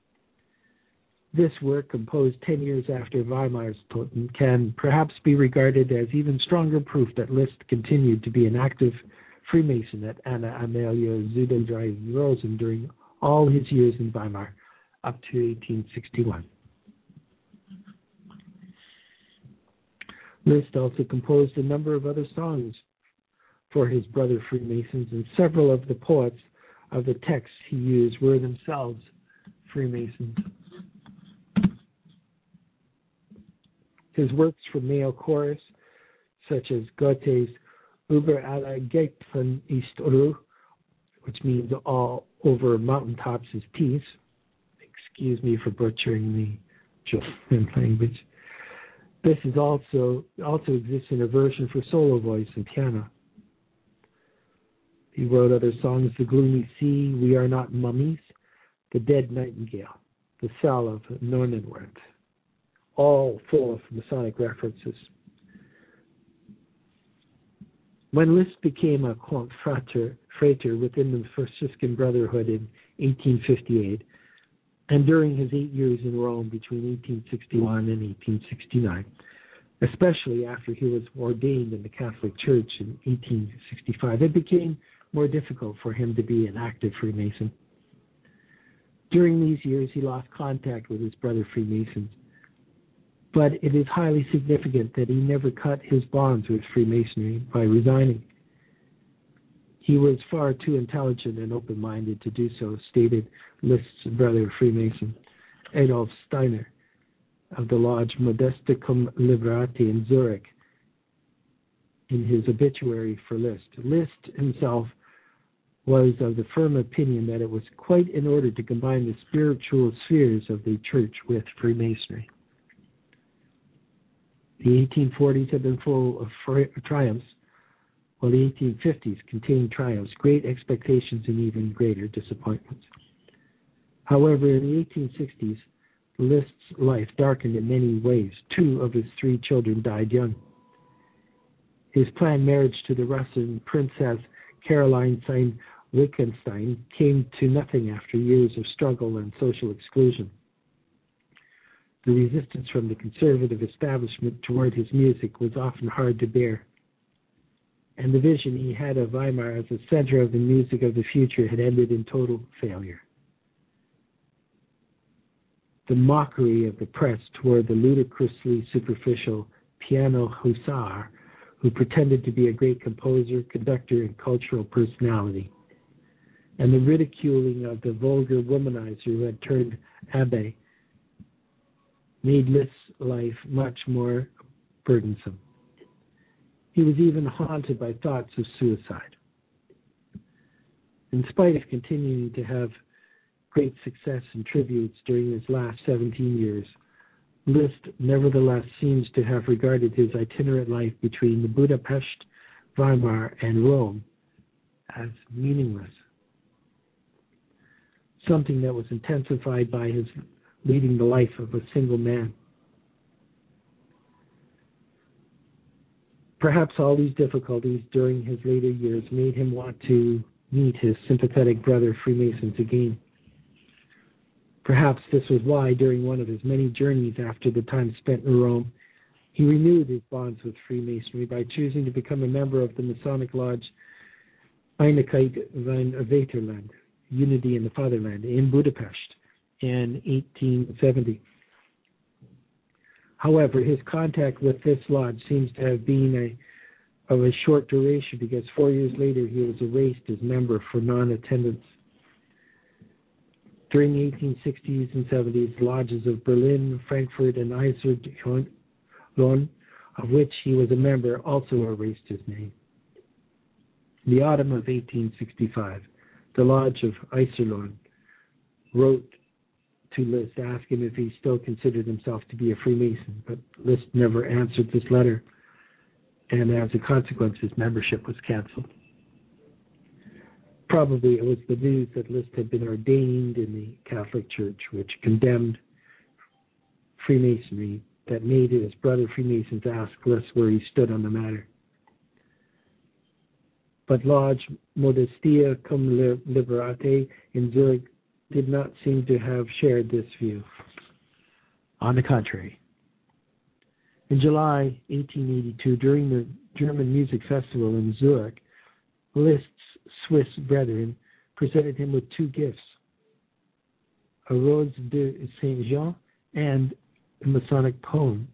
Speaker 3: This work, composed 10 years after Weimar's Toten, can perhaps be regarded as even stronger proof that Liszt continued to be an active Freemason at Anna Amelia Zuiderzein Rosen during all his years in Weimar, up to 1861. Liszt also composed a number of other songs for his brother Freemasons, and several of the poets of the texts he used were themselves Freemasons. His works for male chorus, such as Goethe's Über alle Gipfeln ist Ruhe, which means all over mountaintops is peace. Excuse me for butchering the German language. This is also exists in a version for solo voice and piano. He wrote other songs: The Gloomy Sea, We Are Not Mummies, The Dead Nightingale, The Cell of Nonnenwerth, all full of Masonic references. When Liszt became a Comte Frater within the Franciscan Brotherhood in 1858, and during his 8 years in Rome between 1861 and 1869, especially after he was ordained in the Catholic Church in 1865, it became more difficult for him to be an active Freemason. During these years, he lost contact with his brother Freemasons, but it is highly significant that he never cut his bonds with Freemasonry by resigning. He was far too intelligent and open-minded to do so, stated Liszt's brother Freemason, Adolf Steiner, of the lodge Modesticum Liberati in Zurich, in his obituary for Liszt. Liszt himself was of the firm opinion that it was quite in order to combine the spiritual spheres of the Church with Freemasonry. The 1840s had been full of triumphs, while the 1850s contained triumphs, great expectations, and even greater disappointments. However, in the 1860s, Liszt's life darkened in many ways. 2 of his 3 children died young. His planned marriage to the Russian Princess Caroline Sayn-Wittgenstein came to nothing after years of struggle and social exclusion. The resistance from the conservative establishment toward his music was often hard to bear, and the vision he had of Weimar as the center of the music of the future had ended in total failure. The mockery of the press toward the ludicrously superficial piano hussar who pretended to be a great composer, conductor, and cultural personality, and the ridiculing of the vulgar womanizer who had turned abbé, made Liszt's life much more burdensome. He was even haunted by thoughts of suicide. In spite of continuing to have great success and tributes during his last 17 years, Liszt nevertheless seems to have regarded his itinerant life between the Budapest, Weimar, and Rome as meaningless, something that was intensified by his leading the life of a single man. Perhaps all these difficulties during his later years made him want to meet his sympathetic brother Freemasons again. Perhaps this was why, during one of his many journeys after the time spent in Rome, he renewed his bonds with Freemasonry by choosing to become a member of the Masonic Lodge Einigkeit im Vaterland, Unity in the Fatherland, in Budapest in 1870. However, his contact with this lodge seems to have been of a short duration because 4 years later he was erased as member for non-attendance. During the 1860s and 70s, lodges of Berlin, Frankfurt, and Iserlohn, of which he was a member, also erased his name. In the autumn of 1865, the lodge of Iserlohn wrote to Liszt asking if he still considered himself to be a Freemason, but Liszt never answered this letter, and as a consequence, his membership was canceled. Probably it was the news that Liszt had been ordained in the Catholic Church, which condemned Freemasonry, that made his brother Freemasons ask Liszt where he stood on the matter. But Lodge Modestia cum Liberate in Zurich did not seem to have shared this view. On the contrary, in July 1882, during the German Music Festival in Zurich, Liszt's Swiss brethren presented him with two gifts, a Rose de Saint-Jean and a Masonic poem.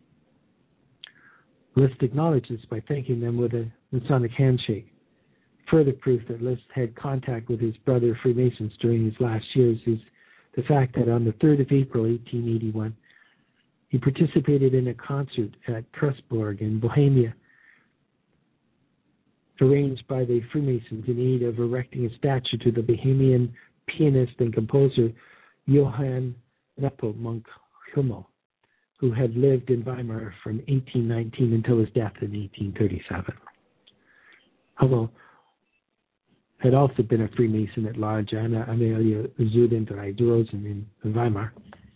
Speaker 3: Liszt acknowledged this by thanking them with a Masonic handshake. Further proof that Liszt had contact with his brother Freemasons during his last years is the fact that on the 3rd of April, 1881, he participated in a concert at Pressburg in Bohemia, arranged by the Freemasons in aid of erecting a statue to the Bohemian pianist and composer Johann Nepomuk Hummel, who had lived in Weimar from 1819 until his death in 1837. Hummel had also been a Freemason at Lodge Anna Amelia Zuidendraith Rosen in Weimar.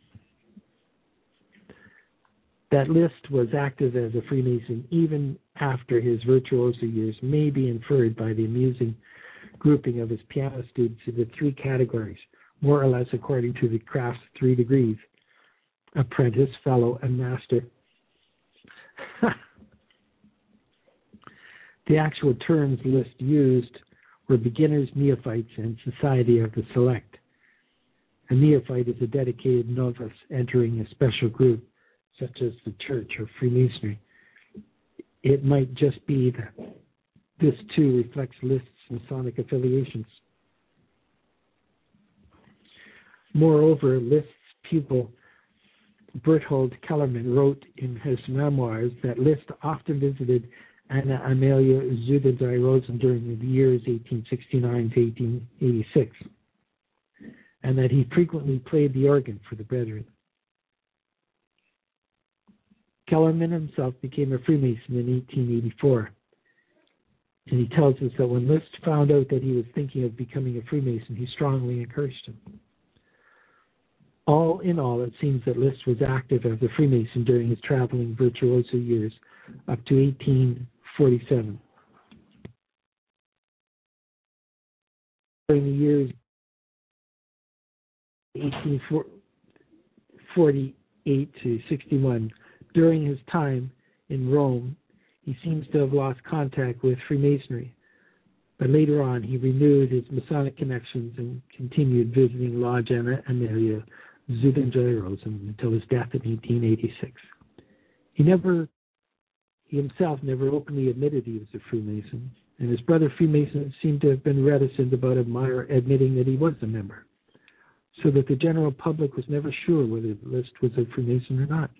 Speaker 3: That Liszt was active as a Freemason even after his virtuoso years may be inferred by the amusing grouping of his piano students into three categories, more or less according to the Craft's 3 degrees: apprentice, fellow, and master. The actual terms Liszt used were beginners, neophytes, and society of the select. A neophyte is a dedicated novice entering a special group, such as the Church or Freemasonry. It might just be that this too reflects Liszt's Masonic affiliations. Moreover, Liszt's pupil Berthold Kellermann wrote in his memoirs that Liszt often visited Anna Amelia Zuidendraith Rosen during the years 1869 to 1886, and that he frequently played the organ for the brethren. Kellermann himself became a Freemason in 1884, and he tells us that when Liszt found out that he was thinking of becoming a Freemason, he strongly encouraged him. All in all, it seems that Liszt was active as a Freemason during his traveling virtuoso years up to 1847. During the years 1848 to 61, during his time in Rome, he seems to have lost contact with Freemasonry, but later on he renewed his Masonic connections and continued visiting Lodge Anna Amelia Zuidendraith Rosen until his death in 1886. He himself never openly admitted he was a Freemason, and his brother Freemasons seem to have been reticent about admitting that he was a member, so that the general public was never sure whether Liszt was a Freemason or not.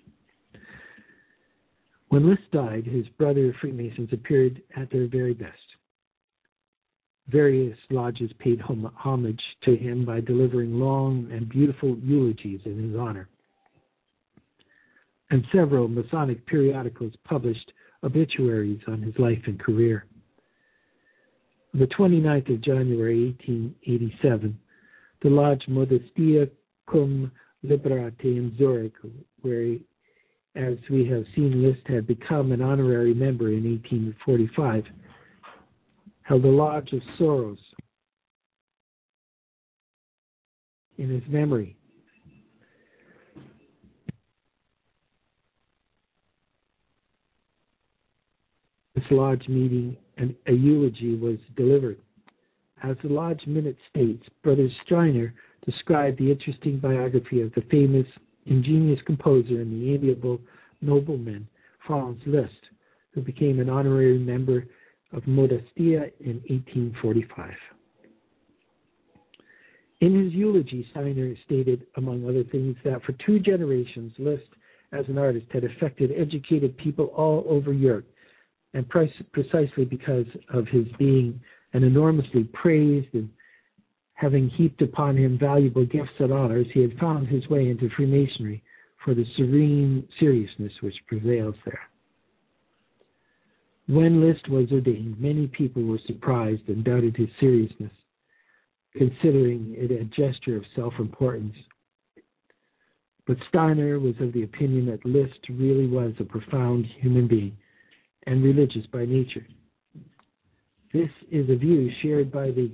Speaker 3: When Liszt died, his brother Freemasons appeared at their very best. Various lodges paid homage to him by delivering long and beautiful eulogies in his honor. And several Masonic periodicals published obituaries on his life and career. On the 29th of January, 1887, the Lodge Modestia cum Liberate in Zurich, where, as we have seen, Liszt had become an honorary member in 1845, held a Lodge of Sorrows in his memory. This Lodge meeting and a eulogy was delivered. As the Lodge minute states, Brother Steiner described the interesting biography of the famous, ingenious composer and the amiable nobleman Franz Liszt, who became an honorary member of Modestia in 1845. In his eulogy, Steiner stated, among other things, that for 2 generations, Liszt, as an artist, had affected educated people all over Europe, and precisely because of his being an enormously praised and having heaped upon him valuable gifts and honors, he had found his way into Freemasonry for the serene seriousness which prevails there. When Liszt was ordained, many people were surprised and doubted his seriousness, considering it a gesture of self-importance. But Steiner was of the opinion that Liszt really was a profound human being and religious by nature. This is a view shared by the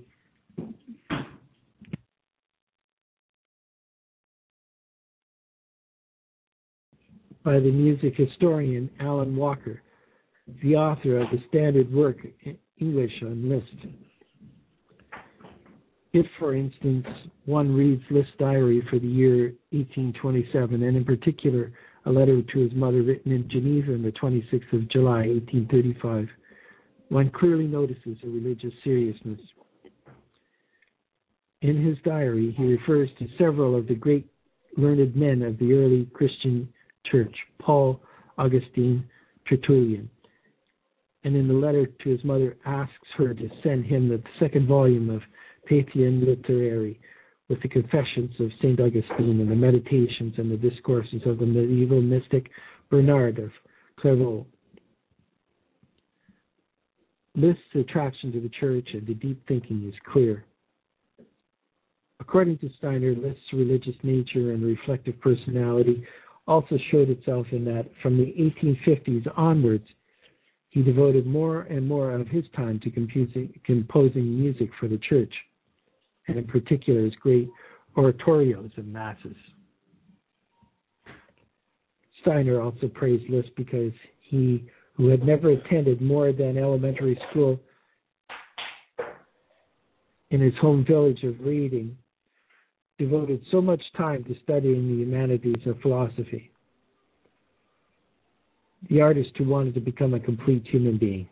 Speaker 3: music historian Alan Walker, the author of the standard work in English on Liszt. If, for instance, one reads Liszt's diary for the year 1827, and in particular a letter to his mother written in Geneva on the 26th of July, 1835, one clearly notices a religious seriousness. In his diary, he refers to several of the great learned men of the early Christian church, Paul, Augustine, Tertullian, and in the letter to his mother asks her to send him the 2nd volume of Papien Literaire with the Confessions of St. Augustine and the Meditations and the Discourses of the medieval mystic Bernard of Clairvaux. Liszt's attraction to the church and to deep thinking is clear. According to Steiner, Liszt's religious nature and reflective personality also showed itself in that from the 1850s onwards, he devoted more and more of his time to composing music for the church, and in particular his great oratorios and masses. Steiner also praised Liszt because he, who had never attended more than elementary school in his home village of Reading, devoted so much time to studying the humanities and philosophy. The artist who wanted to become a complete human being.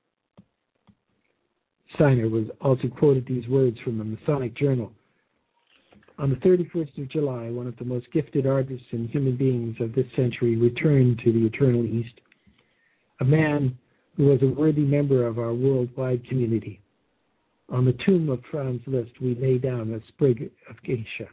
Speaker 3: Steiner was also quoted these words from a Masonic journal. On the 31st of July, one of the most gifted artists and human beings of this century returned to the Eternal East, a man who was a worthy member of our worldwide community. On the tomb of Franz Liszt, we lay down a sprig of geisha.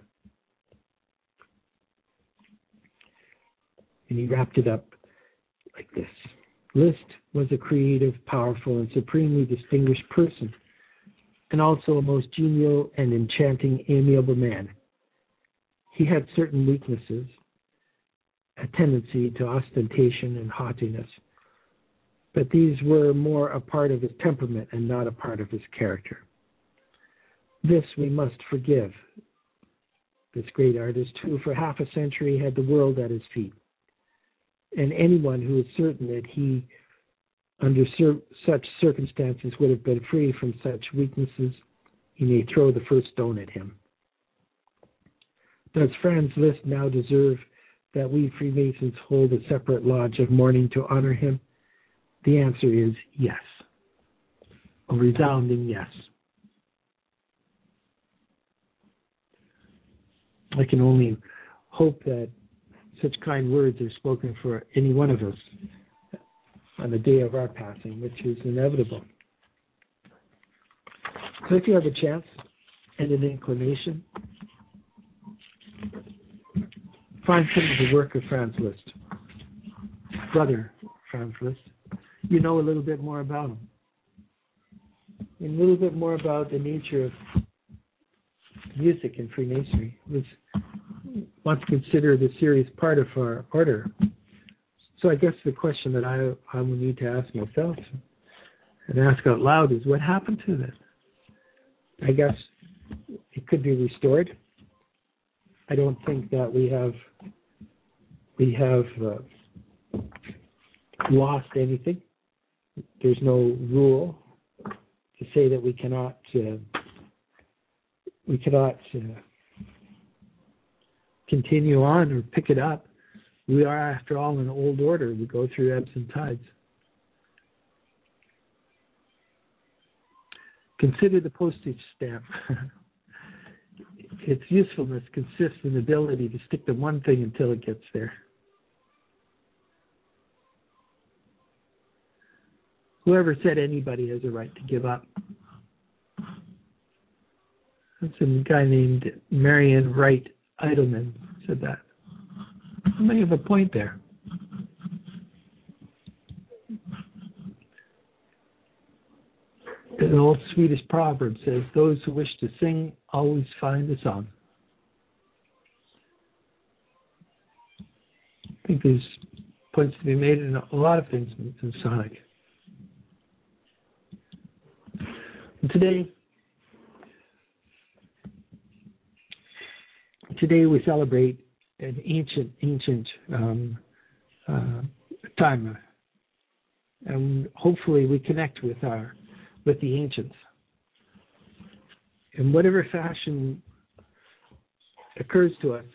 Speaker 3: And he wrapped it up like this. Liszt was a creative, powerful, and supremely distinguished person, and also a most genial and enchanting, amiable man. He had certain weaknesses, a tendency to ostentation and haughtiness, but these were more a part of his temperament and not a part of his character. This we must forgive this great artist who for half a century had the world at his feet. And anyone who is certain that he, under such circumstances, would have been free from such weaknesses, he may throw the first stone at him. Does Franz Liszt now deserve that we Freemasons hold a separate lodge of mourning to honor him? The answer is yes. A resounding yes. I can only hope that such kind words are spoken for any one of us on the day of our passing, which is inevitable. So if you have a chance and an inclination, find some of the work of Franz Liszt, brother Franz Liszt. You know a little bit more about him, and a little bit more about the nature of music in Freemasonry. It was once considered a serious part of our order. So I guess the question that I will need to ask myself and ask out loud is, what happened to this? I guess it could be restored. I don't think that we have lost anything. There's no rule to say that we cannot continue on or pick it up. We are, after all, an old order. We go through ebbs and tides.
Speaker 2: Consider the postage stamp. Its usefulness consists in the ability to stick to one thing until it gets there. Whoever said anybody has a right to give up? That's a guy named Marion Wright Eidelman said that. Somebody have a point there. An old Swedish proverb says, those who wish to sing always find a song. I think there's points to be made in a lot of things in Sonic. And today we celebrate an ancient time, and hopefully we connect with the ancients in whatever fashion occurs to us.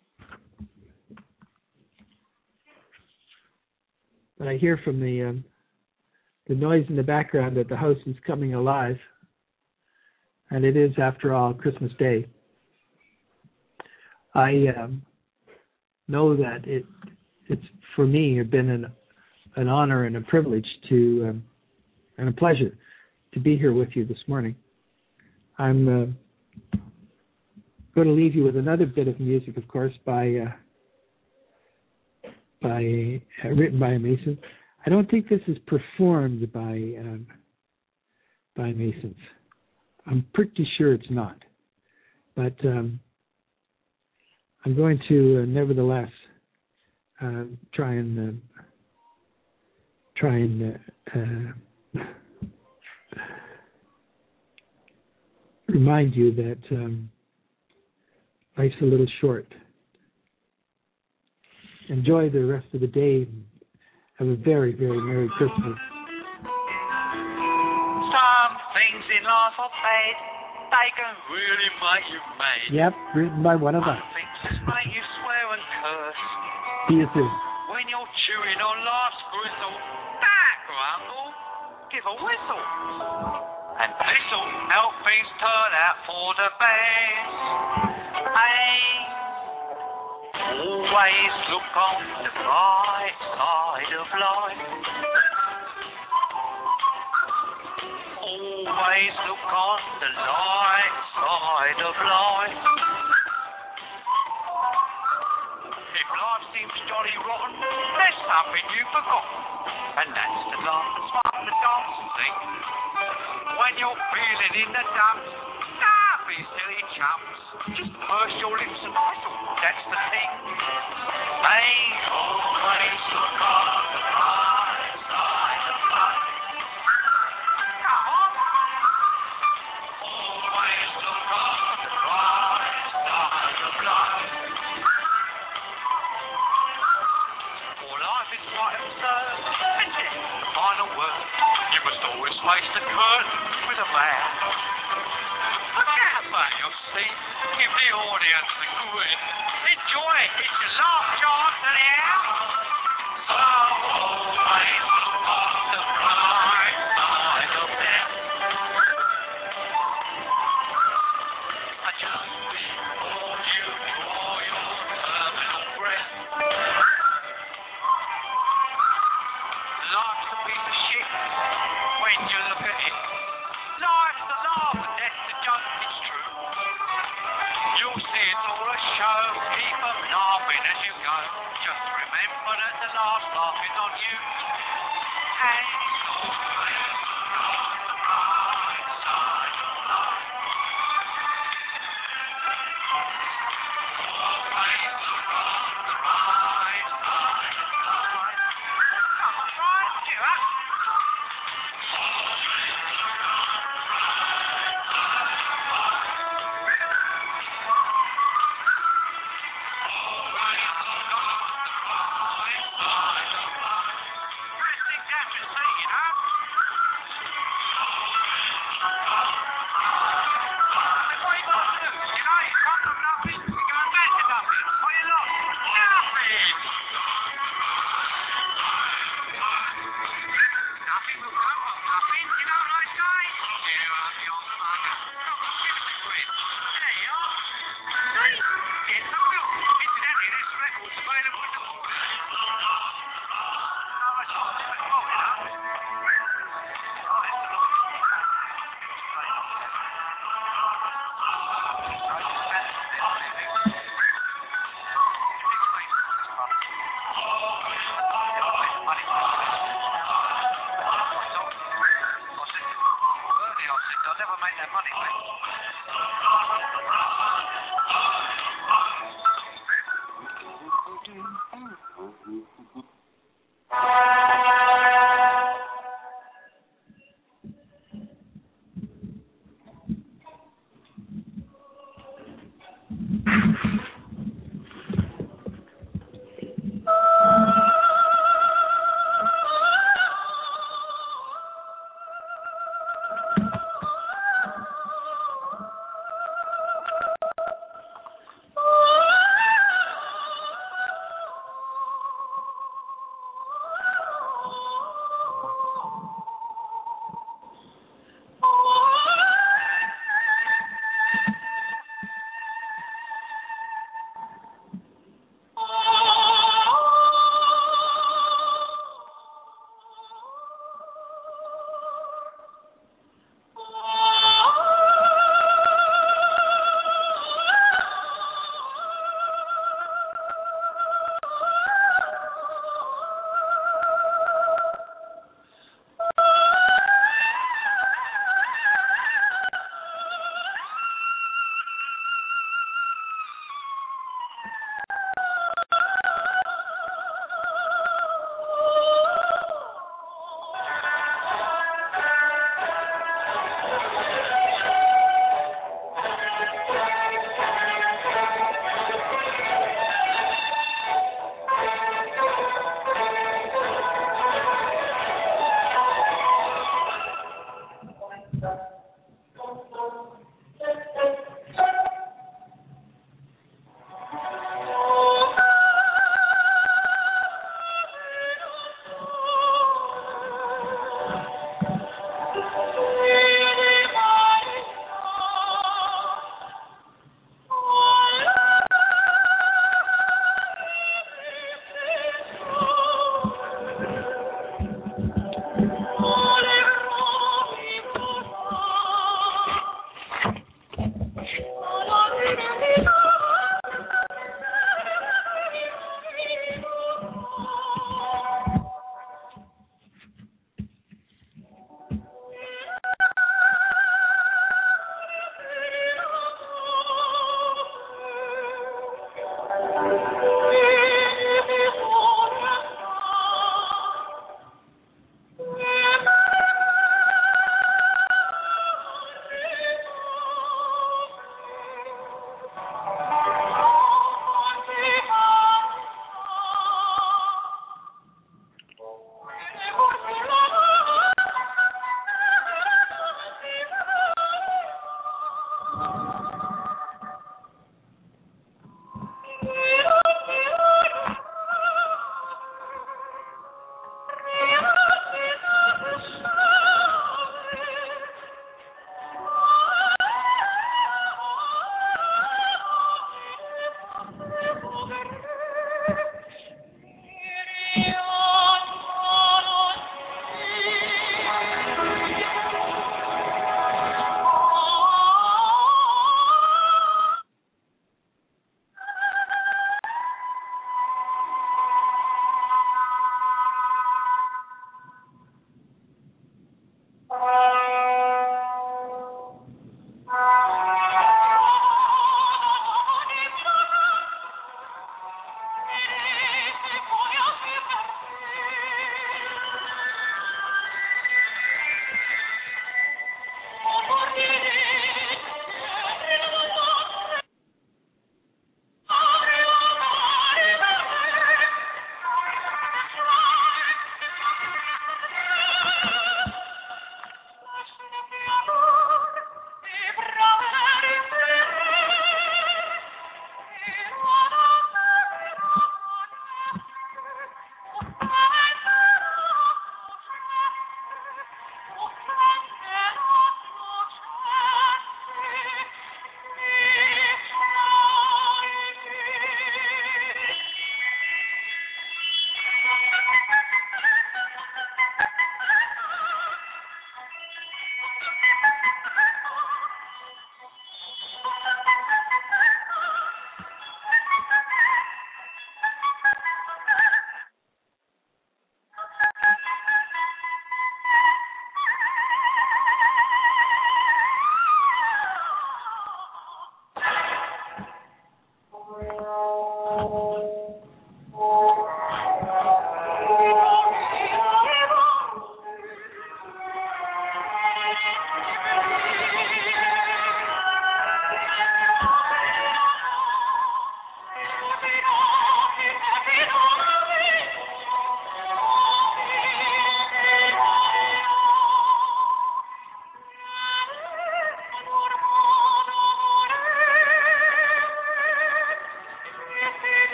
Speaker 2: But I hear from the noise in the background that the house is coming alive, and it is, after all, Christmas Day. I know that it's for me been an honor and a privilege and a pleasure to be here with you this morning. I'm going to leave you with another bit of music, of course, written by a Mason. I don't think this is performed by Masons. I'm pretty sure it's not, but I'm going to nevertheless try and remind you that life's a little short. Enjoy the rest of the day. Have a very, very Merry Christmas.
Speaker 4: Some things in life are bad. They can really make you mad.
Speaker 2: Yep, written by one of us.
Speaker 4: Some things just make you swear and curse.
Speaker 2: See you soon.
Speaker 4: When you're chewing on life's gristle, that grumble, give a whistle. And this'll help things turn out for the best. Hey, always look on the bright side of life. Always look on the light side of life. If life seems jolly rotten, there's something you've forgotten, and that's to laugh and smile and dance and sing. When you're feeling in the dumps, don't be silly chumps. Just purse your lips and whistle, that's the thing. They always look on the bright side of life. Come on. Always look on the bright side of life. For life is quite absurd, isn't it? The final word. You must always face the curtain with a bow. Forget about your seat. Give the audience the grin. Enjoy it. It's your last chance anyhow. So always look on the bright side of death. Just before you draw your terminal breath. Life's a piece of shit when you look at it. Life's a laugh and that's the joke, it's true. You'll see it's all a show, keep them laughing as you go. Just remember that the last laugh is on you. And